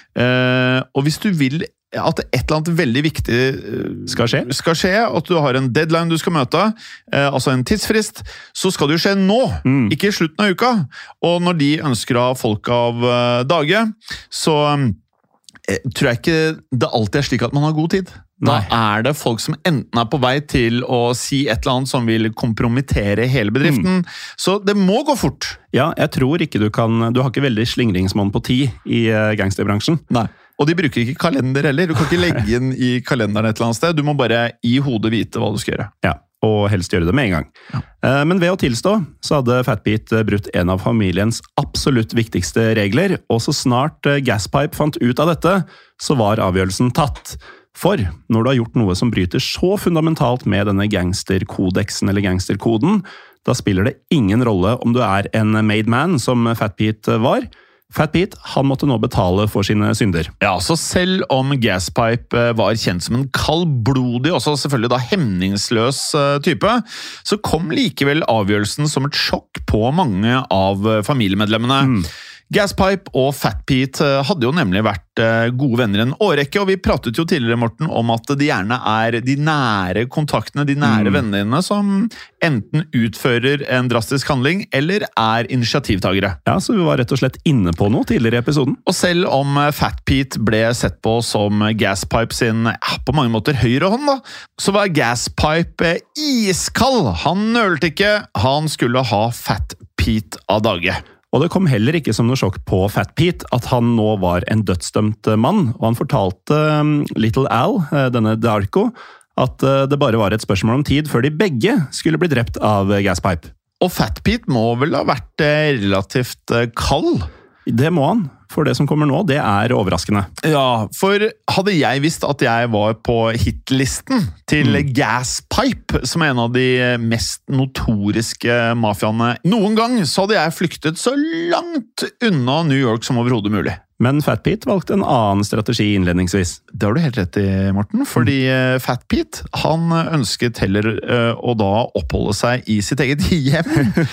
Og hvis du vil at et eller annet veldig viktig skal skje, skal skje at du har en deadline du skal møte, eh, altså en tidsfrist, så skal det jo skje nå, mm. ikke i slutten av uka. Og når de ønsker av folk av uh, dage, så eh, tror jeg ikke det alltid er slik at man har god tid. Da Nei. Er det folk som enten er på vei til å si et eller annet som vil kompromittere hele bedriften. Mm. Så det må gå fort. Ja, jeg tror ikke du kan, du har ikke veldig slingringsmonn på ti i gangsterbransjen. Nei. Og de bruker ikke kalender heller. Du kan ikke legge inn i kalenderen et eller annet sted. Du må bare i hodet vite hva du skal gjøre. Ja, og helst gjøre det med en gang. Ja. Men ved å tilstå, så hadde Fat Pete brutt en av familiens absolutt viktigste regler, og så snart Gaspipe fant ut av dette, så var avgjørelsen tatt. For når du har gjort noe som bryter så fundamentalt med denne gangsterkodeksen eller gangsterkoden, da spiller det ingen rolle om du er en made man, som Fat Pete var. Fat Pete, han måtte nå betale for sine synder. Ja, så selv om Gaspipe var kjent som en kaldblodig, også selvfølgelig da hemningsløs type, så kom likevel avgjørelsen som et sjokk på mange av familiemedlemmene. Mm. Gaspipe og Fat Pete hadde jo nemlig vært gode venner en årrekke, og vi pratet jo tidligere, Morten, om at de gjerne er de nære kontaktene, de nære mm. vennene som enten utfører en drastisk handling, eller er initiativtagere. Ja, så vi var rett og slett inne på noe tidligere i episoden. Og selv om Fat Pete ble sett på som Gaspipe sin, ja, på mange måter høyre hånd da, så var Gaspipe iskald. Han nølte ikke, han skulle ha Fat Pete av dage. Og det kom heller ikke som noe sjokk på Fat Pete at han nå var en dødsdømt mann, og han fortalte Little Al, denne Darko, at det bare var et spørsmål om tid før de begge skulle bli drept av Gaspipe. Og Fat Pete må vel ha vært relativt kald? Det må han, for det som kommer nå, det er overraskende. Ja, for hadde jeg visst at jeg var på hitlisten til mm. Gaspipe, som er en av de mest notoriske mafiaene noen gang, så hadde jeg flyktet så langt unna New York som overhodet mulig. Men Fat Pete valgte en annen strategi innledningsvis. Det har du helt rett i, Morten, fordi mm. Fat Pete, han ønsket heller uh, å da oppholde seg i sitt eget hjem.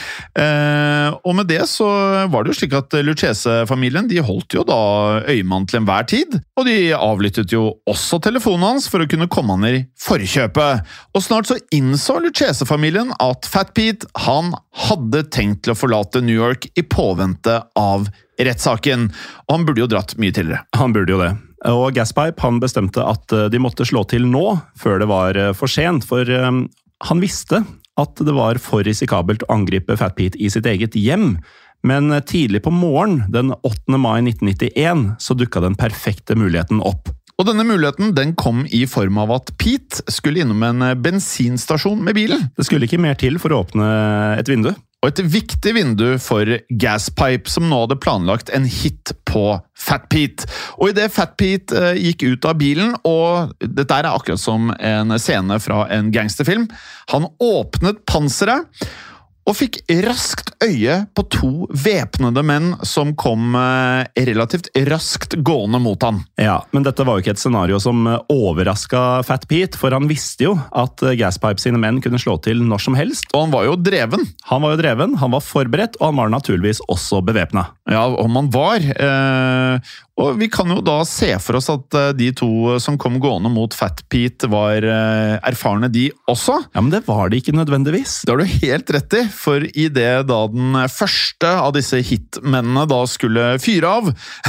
uh, og med det så var det jo slik at Lucchese-familien, de holdt jo da øyemann til enhver tid, og de avlyttet jo også telefonen hans for å kunne komme han i forkjøpet. Og snart så innså Lucchese-familien at Fat Pete, han hadde tenkt til å forlate New York i påvente av rettssaken, og han burde jo dratt mye tidligere. Han burde jo det. Og Gaspipe, han bestemte at de måtte slå til nå, før det var for sent, for um, han visste at det var for risikabelt å angripe Fat Pete i sitt eget hjem. Men tidlig på morgen, den åttende mai nitten nittien, så dukket den perfekte muligheten opp. Og denne muligheten, den kom i form av at Pete skulle innom en bensinstasjon med bilen. Det skulle ikke mer til for å åpne et vindu. og et viktig vindu for Gaspipe, som nå hadde planlagt en hit på Fat Pete. Og i det Fat Pete eh, gikk ut av bilen, og dette er akkurat som en scene fra en gangsterfilm, han åpnet panseret, og fikk raskt øye på to væpnede menn som kom eh, relativt raskt gående mot han. Ja, men dette var jo ikke et scenario som overrasket Fat Pete, for han visste jo at Gaspipe sine menn kunne slå til når som helst. Og han var jo dreven. Han var jo dreven, han var forberedt, og han var naturligvis også bevæpnet. Ja, om han var. Eh, og vi kan jo da se for oss at de to som kom gående mot Fat Pete var eh, erfarne de også. Ja, men det var de ikke nødvendigvis. Det har du helt rett i, for i det da den første av disse hitmennene da skulle fyre av,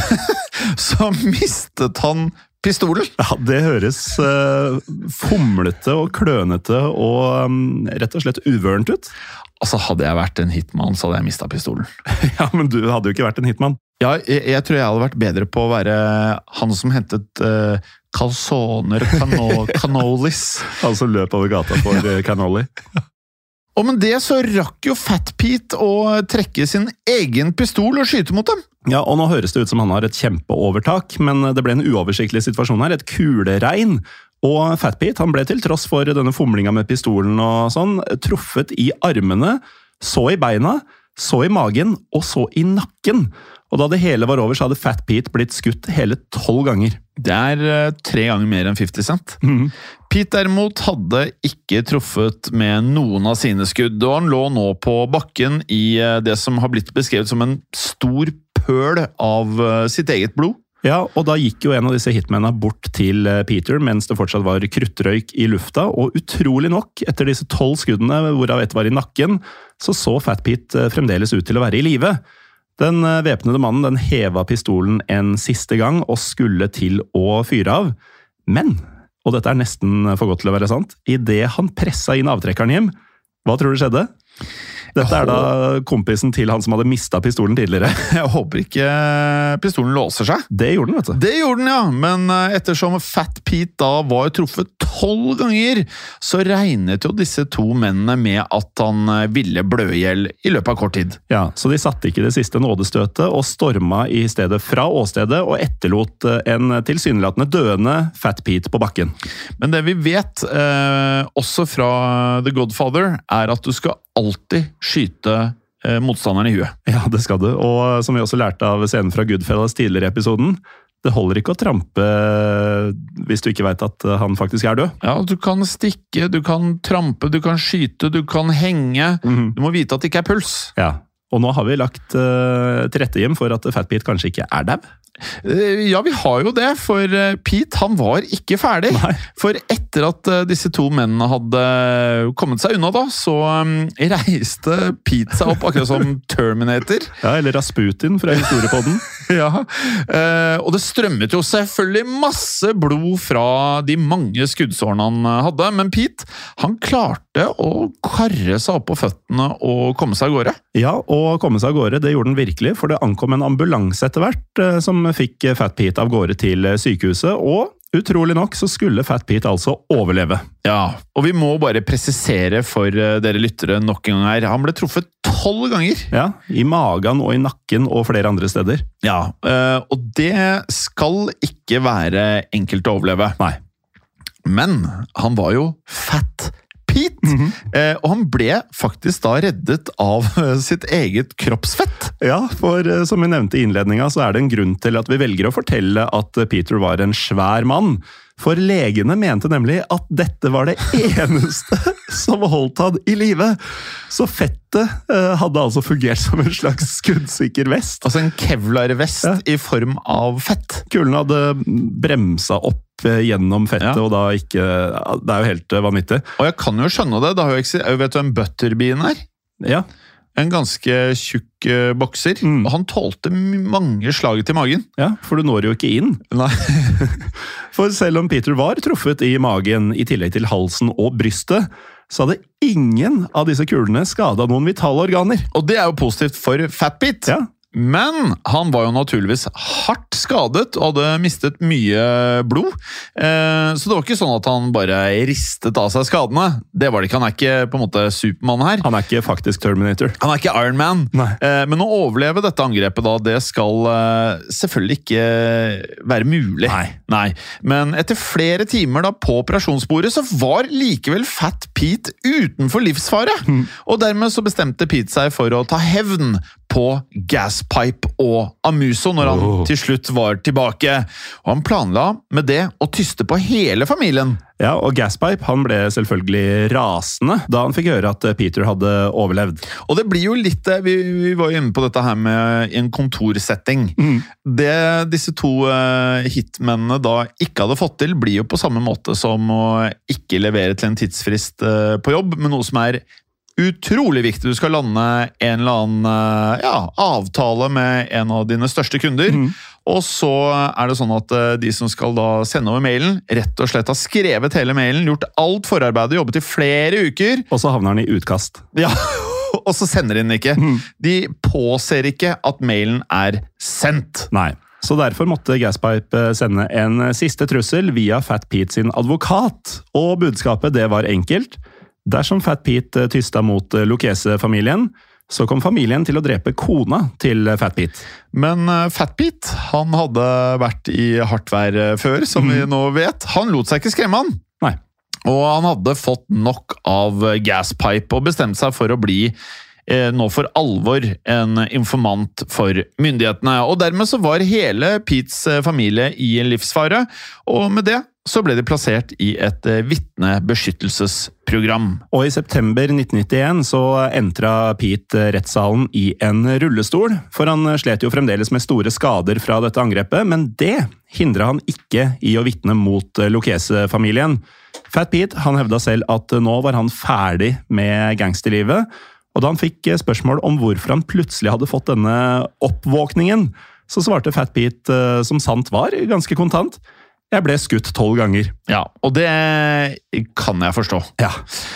så mistet han pistolen. Ja, det høres uh, fomlete og klønete og um, rett og slett uvørent ut. Altså, hadde jeg vært en hitman, så hadde jeg mistet pistolen. Ja, men du hadde jo ikke vært en hitman. Ja, jeg, jeg tror jeg hadde vært bedre på å være han som hentet uh, calzoner cano cannolis. Han som løp over gata for uh, cannoli. Og med det så rakk jo Fat Pete å trekke sin egen pistol og skyte mot dem. Ja, og nå høres det ut som han har et kjempeovertak, men det ble en uoversiktlig situasjon her, et kuleregn. Og Fat Pete, han ble til tross for denne fomlinga med pistolen og sånn, truffet i armene, så i beina, så i magen og så i nakken. Og da det hele var over, så hadde Fat Pete blitt skutt hele tolv ganger. Det er uh, tre ganger mer enn fifty cent. Mm. Pete derimot hadde ikke truffet med noen av sine skudd, og han lå nå på bakken i uh, det som har blitt beskrevet som en stor pøl av uh, sitt eget blod. Ja, og da gikk jo en av disse hitmennene bort til Peter, mens det fortsatt var kruttrøyk i lufta, og utrolig nok, etter disse tolv skuddene, hvorav ett var i nakken, så så Fat Pete fremdeles ut til å være i live. Den væpnede mannen den heva pistolen en siste gang og skulle til å fyre av. Men, og dette er nesten for godt til å være sant, i det han pressa inn avtrekkeren hjem, hva tror du skjedde? Dette er da kompisen til han som hadde mistet pistolen tidligere. Jeg håper ikke pistolen låser seg. Det gjorde den, vet du. Det gjorde den, ja. Men ettersom Fat Pete da var truffet tolv ganger, så regnet jo disse to mennene med at han ville blø ihjel i løpet av kort tid. Ja, så de satte ikke det siste nådestøtet og storma i stedet fra åstedet og etterlot en tilsynelatende døende Fat Pete på bakken. Men det vi vet, eh, også fra The Godfather, er at du skal alltid skyte eh, motstanderen i huet. Ja, det skal du. Og som vi også lærte av scenen fra Goodfellas tidligere i episoden, det holder ikke å trampe hvis du ikke vet at han faktisk er død. Ja, du kan stikke, du kan trampe, du kan skyte, du kan henge. Mm-hmm. Du må vite at det ikke er puls. Ja, og nå har vi lagt uh, til rette hjem for at Fat Pete kanskje ikke er dau. Ja, vi har jo det, for Pete, han var ikke ferdig. Nei. For etter at disse to mennene hadde kommet seg unna da, så reiste Pete seg opp akkurat som Terminator. Ja, eller Rasputin fra historiepodden. Ja, og det strømmet jo selvfølgelig masse blod fra de mange skuddsårene han hadde, men Pete, han klarte å karre seg opp på føttene og komme seg av gårde. Ja, og komme seg av gårde, det gjorde han virkelig, for det ankom en ambulanse etter hvert, som fikk Fat Pete av gårde til sykehuset, og utrolig nok så skulle Fat Pete altså overleve. Ja, og vi må bare presisere for dere lyttere nok en gang her. Han ble truffet tolv ganger. Ja, i magen og i nakken og flere andre steder. Ja, og det skal ikke være enkelt å overleve. Nei. Men han var jo Fat Pete, mm-hmm. eh, og han ble faktisk da reddet av sitt eget kroppsfett. Ja, for som vi nevnte i innledninga, så er det en grunn til at vi velger å fortelle at Peter var en svær mann. For legene mente nemlig at dette var det eneste som holdt han i live. Så fettet eh, hadde altså fungert som en slags skuddsikker vest. Altså en Kevlar-vest ja. I form av fett. Kulen hadde bremsa opp gjennom fettet, ja. Og da ikke... Det er jo helt vanvittig. Og jeg kan jo skjønne det. Da har jeg, jeg vet du en butterbean er? Ja. En ganske tjukk bokser. Mm. Og han tålte mange slag til magen. Ja, for du når jo ikke inn. Nei. For selv om Peter var truffet i magen, i tillegg til halsen og brystet, så hadde ingen av disse kulene skadet noen vitale organer. Og det er jo positivt for Fat Pete. Ja. Men han var jo naturligvis hardt skadet og hadde mistet mye blod. Så det var ikke sånn at han bare ristet av seg skadene. Det var det ikke. Han er ikke på en måte Superman her. Han er ikke faktisk Terminator. Han er ikke Iron Man. Nei. Men å overleve dette angrepet da, det skal selvfølgelig ikke være mulig. Nei. Nei. Men etter flere timer da på operasjonsbordet så var likevel Fat Pete utenfor livsfare. Mm. Og dermed så bestemte Pete seg for å ta hevn på Gaspipe og Amuso når han oh. til slutt var tilbake. Og han planla med det å tyste på hele familien. Ja, og Gaspipe han ble selvfølgelig rasende da han fikk høre at Peter hadde overlevd. Og det blir jo litt, vi, vi var jo inne på dette her med en kontorsetting. Mm. Det disse to uh, hitmennene da ikke hadde fått til, blir jo på samme måte som å ikke levere til en tidsfrist uh, på jobb, men noe som er utrolig viktig. Du skal lande en eller annen ja, avtale med en av dine største kunder, mm. og så er det sånn at de som skal da sende over mailen, rett og slett har skrevet hele mailen, gjort alt forarbeidet, jobbet i flere uker. Og så havner den i utkast. Ja, og så sender de den ikke. Mm. De påser ikke at mailen er sendt. Nei. Så derfor måtte Gaspipe sende en siste trussel via Fat Pete sin advokat, og budskapet det var enkelt. Dersom Fat Pete tysta mot Lucchese-familien, så kom familien til å drepe kona til Fat Pete. Men Fat Pete, han hadde vært i hardt vær før, som mm. vi nå vet. Han lot seg ikke skremme han. Nei. Og han hadde fått nok av Gaspipe og bestemte seg for å bli eh, nå for alvor en informant for myndighetene. Og dermed så var hele Petes familie i livsfare, og med det så ble de plassert i et vitnebeskyttelsesprogram. Og i september nitten nittien så entra Pete rettssalen i en rullestol, for han slet jo fremdeles med store skader fra dette angrepet, men det hindret han ikke i å vitne mot Lucchese-familien. Fat Pete han hevda selv at nå var han ferdig med gangsterlivet, og da han fikk spørsmål om hvorfor han plutselig hadde fått denne oppvåkningen, så svarte Fat Pete, som sant var, ganske kontant: Jeg ble skutt tolv ganger. Ja, og det kan jeg forstå. Ja.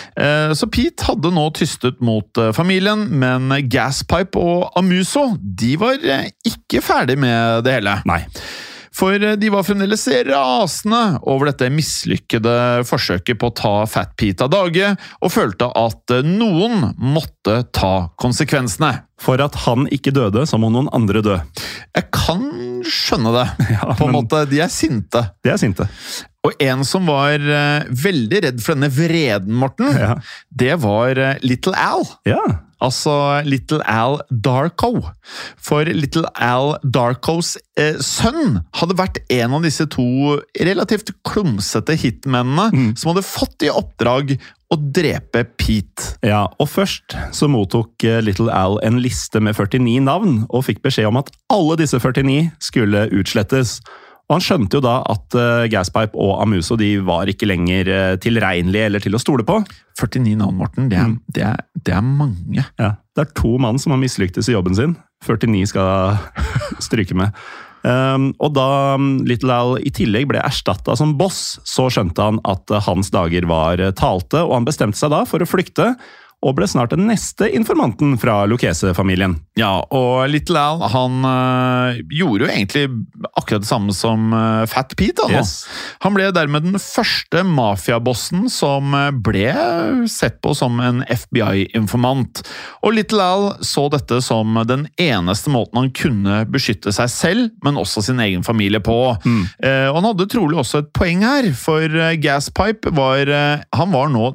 Så Pete hadde nå tystet mot familien, men Gaspipe og Amuso, de var ikke ferdig med det hele. Nei. For de var fremdeles rasende over dette mislykkede forsøket på å ta Fat Pete av dage, og følte at noen måtte ta konsekvensene. For at han ikke døde, så må noen andre dø. Jeg kan skjønne det. Ja, på en måte, de er sinte. De er sinte. Og en som var uh, veldig redd for denne vreden, Morten, ja. det var uh, Little Al. Ja. Altså Little Al Darko. For Little Al Darkos eh, sønn hadde vært en av disse to relativt klumsete hitmennene mm. som hadde fått i oppdrag å drepe Pete. Ja, og først så mottok Little Al en liste med førtini navn, og fikk beskjed om at alle disse førtini skulle utslettes. Og han skjønte jo da at uh, Gaspipe og Amuso de var ikke lenger uh, tilregnelige eller til å stole på. førtini navn, Morten, det er, mm. det, er, det er mange. Ja, det er to mann som har mislyktes i jobben sin. førtini skal stryke med. Um, og da Little Al i tillegg ble erstattet som boss, så skjønte han at uh, hans dager var uh, talte, og han bestemte seg da for å flykte, og ble snart den neste informanten fra Lucchese-familien. Ja, og Little Al, han øh, gjorde jo egentlig akkurat det samme som øh, Fat Pete. Yes. Han ble dermed den første mafiabossen som ble sett på som en F B I-informant. Og Little Al så dette som den eneste måten han kunne beskytte seg selv, men også sin egen familie på. Mm. Eh, og han hadde trolig også et poeng her, for uh, Gaspipe var, uh, han var nå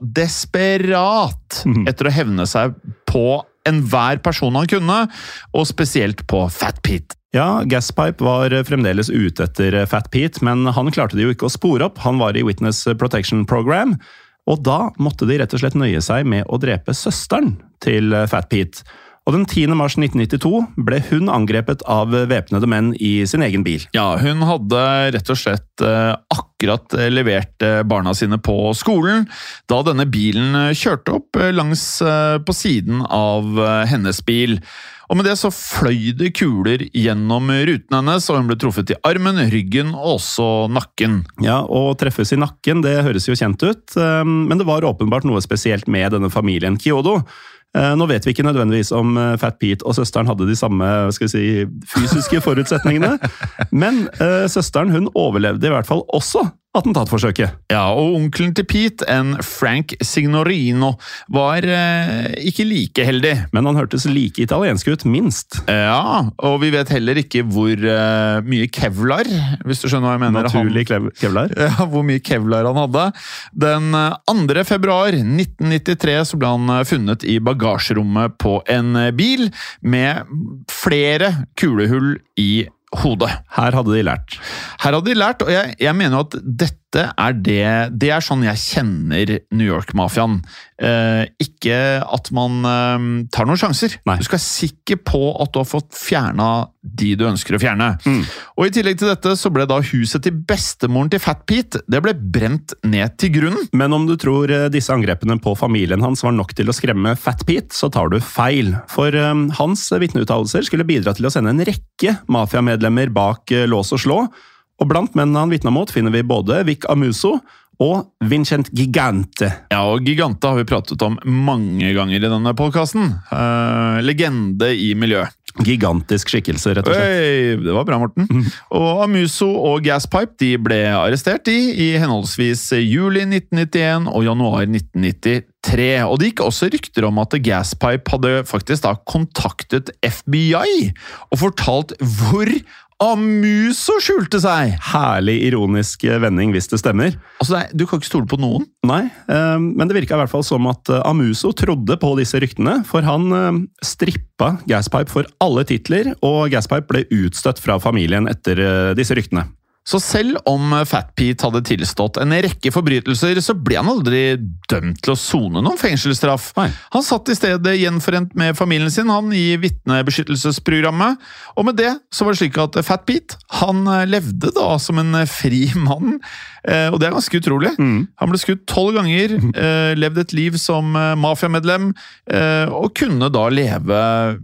desperat mm. etter å hevne seg på enhver person han kunne, og spesielt på Fat Pete. Ja, Gaspipe var fremdeles ute etter Fat Pete, men han klarte det jo ikke å spore opp. Han var i Witness Protection Program, og da måtte de rett og slett nøye seg med å drepe søsteren til Fat Pete. Og den tiende mars nitten nittito ble hun angrepet av væpnede menn i sin egen bil. Ja, hun hadde rett og slett eh, akkurat levert eh, barna sine på skolen, da denne bilen kjørte opp eh, langs eh, på siden av eh, hennes bil. Og med det så fløy det kuler gjennom ruten hennes, og hun ble truffet i armen, ryggen og også nakken. Ja, og treffes i nakken, det høres jo kjent ut, men det var åpenbart noe spesielt med denne familien Chiodo. Nå vet vi ikke nødvendigvis om Fat Pete og søsteren hadde de samme skal vi si, fysiske forutsetningene, men uh, søsteren hun overlevde i hvert fall også attentatforsøket. Ja, og onkelen til Pete, en Frank Signorino, var eh, ikke like heldig. Men han hørtes like italiensk ut, minst. Ja, og vi vet heller ikke hvor eh, mye kevlar, hvis du skjønner hva jeg mener. Naturlig han, kevlar? Ja, hvor mye kevlar han hadde. Den andre februar nitten nittitre så ble han funnet i bagasjerommet på en bil med flere kulehull i hodet. Her hadde de lært. Her hadde de lært, og jeg, jeg mener jo at dette er det, det er sånn jeg kjenner New York-mafiaen. Eh, ikke at man eh, tar noen sjanser. Nei. Du skal være sikker på at du har fått fjernet de du ønsker å fjerne. Mm. Og i tillegg til dette så ble da huset til bestemoren til Fat Pete, det ble brent ned til grunnen. Men om du tror disse angrepene på familien hans var nok til å skremme Fat Pete, så tar du feil. For um, hans vitneuttalelser skulle bidra til å sende en rekke mafiamedlemmer bak uh, lås og slå, og blant mennene han vitnet mot finner vi både Vic Amuso og Vincent Gigante. Ja, og Gigante har vi pratet om mange ganger i denne podcasten. Uh, legende i miljøet. Gigantisk skikkelse, rett og slett. Øy, det var bra, Morten. Mm. Og Amuso og Gaspipe de ble arrestert i, i henholdsvis juli nitten nittien og januar nitten nittitre. Og det gikk også rykter om at Gaspipe hadde faktisk da kontaktet F B I og fortalt hvor Amuso skjulte seg! Herlig ironisk vending, hvis det stemmer. Altså, du kan ikke stole på noen? Nei, men det virka i hvert fall som at Amuso trodde på disse ryktene, for han strippa Gaspipe for alle titler, og Gaspipe ble utstøtt fra familien etter disse ryktene. Så selv om Fat Pete hadde tilstått en rekke forbrytelser, så ble han aldri dømt til å sone noen fengselsstraff. Nei. Han satt i stedet gjenforent med familien sin, han i vitnebeskyttelsesprogrammet, og med det så var det slik at Fat Pete, han levde da som en fri mann, og det er ganske utrolig. Mm. Han ble skutt tolv ganger, levde et liv som mafiamedlem, og kunne da leve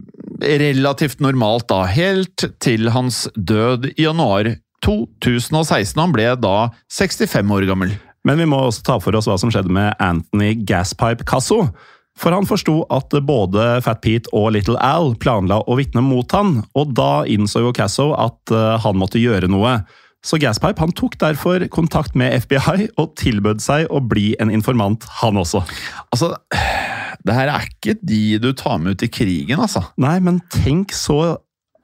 relativt normalt da, helt til hans død i januar to tusen og seksten, han ble da sekstifem år gammel. Men vi må også ta for oss hva som skjedde med Anthony Gaspipe Casso. For han forstod at både Fat Pete og Little Al planla å vitne mot han, og da innså jo Casso at han måtte gjøre noe. Så Gaspipe han tok derfor kontakt med F B I og tilbød seg å bli en informant, han også. Altså, det her er ikke de du tar med ut i krigen, altså. Nei, men tenk så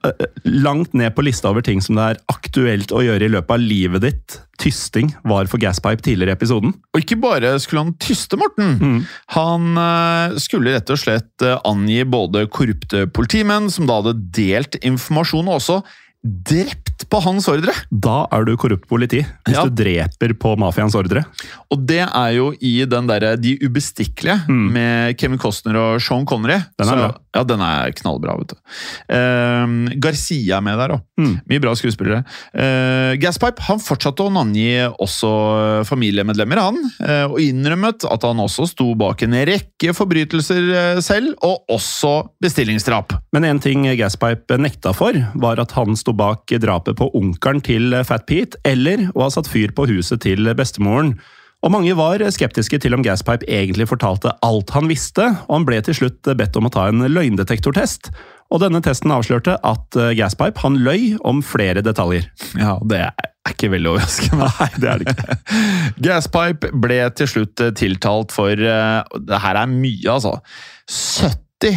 langt ned på lista over ting som det er aktuelt å gjøre i løpet av livet ditt. Tysting var for Gaspipe tidligere i episoden. Og ikke bare skulle han tyste, Morten. Mm. Han uh, skulle rett og slett uh, angi både korrupte politimenn, som da hadde delt informasjon, og også drept på hans ordre. Da er du korrupt politi, hvis ja. du dreper på mafians ordre. Og det er jo i den der De ubestikkelige, mm. med Kevin Costner og Sean Connery. Den er Så, bra. Ja, den er knallbra, vet du. Uh, Garcia er med der også. Mm. Mye bra skuespillere. Uh, Gaspipe, han fortsatte å navngi også familiemedlemmer, han, uh, og innrømmet at han også sto bak en rekke forbrytelser uh, selv, og også bestillingsdrap. Men en ting Gaspipe nekta for, var at han sto bak drapet på onkelen til Fat Pete, eller å ha satt fyr på huset til bestemoren. Og mange var skeptiske til om Gaspipe egentlig fortalte alt han visste, og han ble til slutt bedt om å ta en løgndetektortest. Og denne testen avslørte at Gaspipe han løy om flere detaljer. Ja, det er ikke veldig overraskende. Nei, det er det ikke. Gaspipe ble til slutt tiltalt for, uh, det her er mye altså, sytti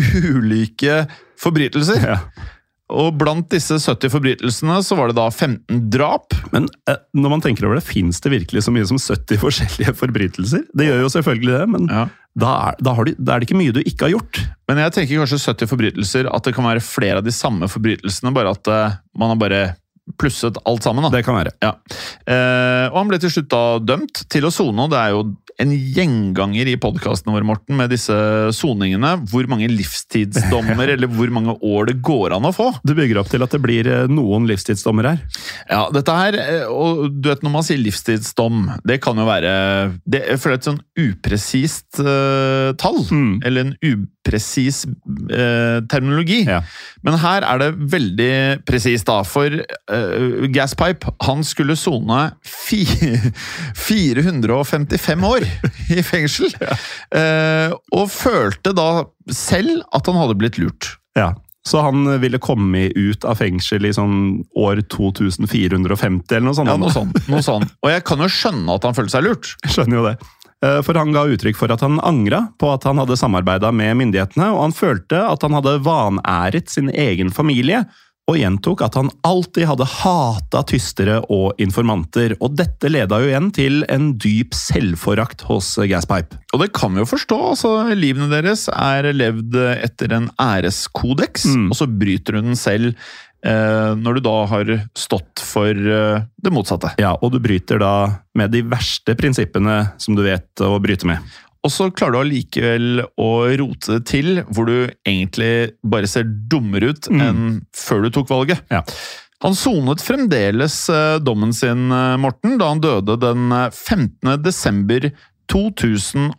ulike forbrytelser. Ja. Og blant disse sytti forbrytelsene så var det da femten drap. Men eh, når man tenker over det, finnes det virkelig så mye som sytti forskjellige forbrytelser? Det gjør jo selvfølgelig det, men ja. da, er, da, har de, da er det ikke mye du ikke har gjort. Men jeg tenker kanskje sytti forbrytelser, at det kan være flere av de samme forbrytelsene, bare at uh, man har bare plusset alt sammen. Da. Det kan være. Ja. Eh, og han ble til slutt da dømt til å sone, og det er jo en gjenganger i podcasten vår, Morten, med disse soningene. Hvor mange livstidsdommer, eller hvor mange år det går an å få. Du bygger opp til at det blir noen livstidsdommer her. Ja, dette her, og du vet når man sier livstidsdom, det kan jo være, det er for et sånn upresist uh, tall, mm. eller en upresis uh, terminologi. Ja. Men her er det veldig presist da, for uh, Gaspipe, han skulle sone fire hundre og femtifem år. i fengsel, ja. eh, og følte da selv at han hadde blitt lurt. Ja, så han ville komme ut av fengsel i sånn år to tusen fire hundre femti eller noe sånt. Ja, noe sånt, noe sånt. Og jeg kan jo skjønne at han følte seg lurt. Jeg skjønner jo det. For han ga uttrykk for at han angret på at han hadde samarbeidet med myndighetene, og han følte at han hadde vanæret sin egen familie, og gjentok at han alltid hadde hatet tystere og informanter, og dette ledet jo igjen til en dyp selvforakt hos Gaspipe. Og det kan vi jo forstå, altså livene deres er levd etter en æreskodeks, mm. og så bryter hun den selv eh, når du da har stått for eh, det motsatte. Ja, og du bryter da med de verste prinsippene som du vet å bryte med. Og så klarer du allikevel å rote det til, hvor du egentlig bare ser dummere ut mm. enn før du tok valget. Ja. Han sonet fremdeles dommen sin, Morten, da han døde den femtende desember to tusen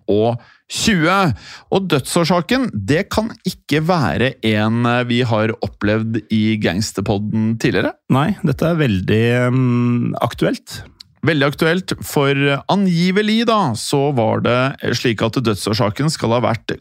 tjue. Og dødsårsaken, det kan ikke være en vi har opplevd i Gangsterpodden tidligere. Nei, dette er veldig um, aktuelt. Veldig aktuelt, for angivelig da, så var det slik at dødsårsaken skal ha vært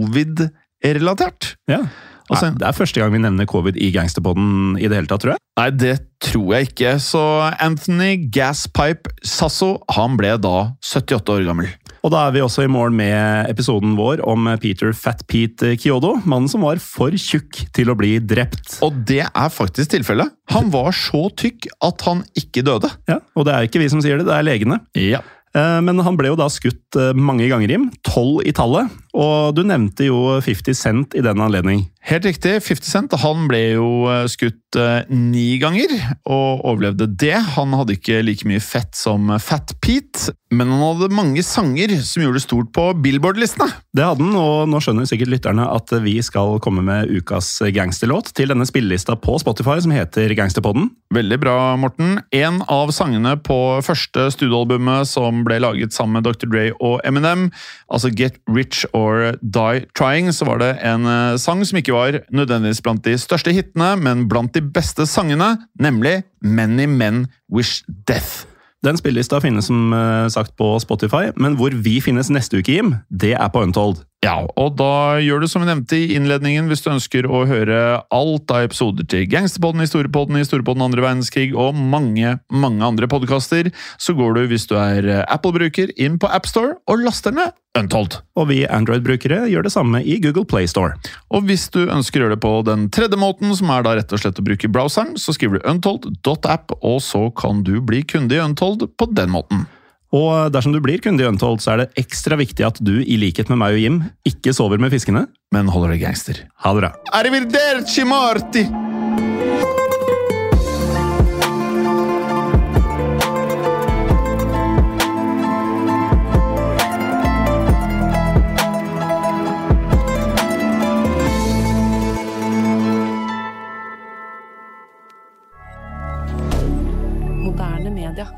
covid-relatert. Ja, altså, det er første gang vi nevner covid i Gangsterpodden i det hele tatt, tror jeg. Nei, det tror jeg ikke. Så Anthony Gaspipe Sasso, han ble da syttiåtte år gammel. Og da er vi også i mål med episoden vår om Peter Fat Pete Chiodo, mannen som var for tjukk til å bli drept. Og det er faktisk tilfellet. Han var så tykk at han ikke døde. Ja, og det er ikke vi som sier det, det er legene. Ja. Men han ble jo da skutt mange ganger, Jim. tolv i tallet. Og du nevnte jo fifty Cent i den anledning. Helt riktig. fifty Cent han ble jo skutt ni ganger, og overlevde det. Han hadde ikke like mye fett som Fat Pete, men han hadde mange sanger som gjorde det stort på Billboard-listene. Det hadde han, og nå skjønner sikkert lytterne at vi skal komme med ukas gangsterlåt til denne spillelista på Spotify som heter Gangsterpodden. Veldig bra, Morten. En av sangene på første studioalbumet som ble laget sammen med doktor Dre og Eminem, altså Get Rich or Die Trying, så var det en sang som ikke var nødvendigvis blant de største hittene, men blant de beste sangene, nemlig Many Men Wish Death. Den spillelista finnes som sagt på Spotify, men hvor vi finnes neste uke, Jim, det er på Untold. Ja, og da gjør du som vi nevnte i innledningen, hvis du ønsker å høre alt av episoder til Gangsterpodden, Historiepodden, Historiepodden andre verdenskrig og mange, mange andre podcaster, så går du, hvis du er Apple-bruker, inn på App Store og laster ned Untold. Og vi Android-brukere gjør det samme i Google Play Store. Og hvis du ønsker å gjøre det på den tredje måten, som er da rett og slett å bruke browseren, så skriver du untold dot app, og så kan du bli kunde i Untold på den måten. Og dersom du blir kunde i Untold, så er det ekstra viktig at du, i likhet med meg og Jim, ikke sover med fiskene, men holder deg gangster. Ha det bra. Arrivederci, Marty! Moderne media.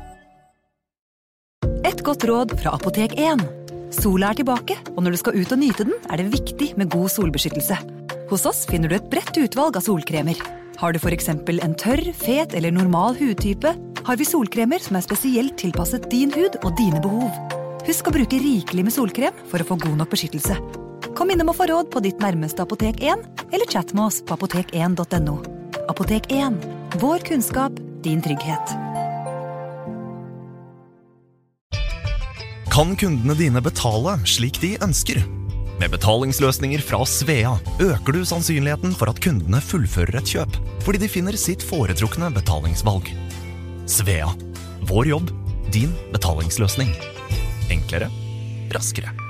Et godt råd fra Apotek én. Sola er tilbake, og når du skal ut og nyte den, er det viktig med god solbeskyttelse. Hos oss finner du et bredt utvalg av solkremer. Har du for eksempel en tørr, fet eller normal hudtype, har vi solkremer som er spesielt tilpasset din hud og dine behov. Husk å bruke rikelig med solkrem for å få god nok beskyttelse. Kom innom og få råd på ditt nærmeste Apotek én, eller chat med oss på apotek én dot no. Apotek én. Vår kunnskap, din trygghet. Kan kundene dine betale slik de ønsker? Med betalingsløsninger fra Svea øker du sannsynligheten for at kundene fullfører et kjøp, fordi de finner sitt foretrukne betalingsvalg. Svea. Vår jobb, din betalingsløsning. Enklere, raskere.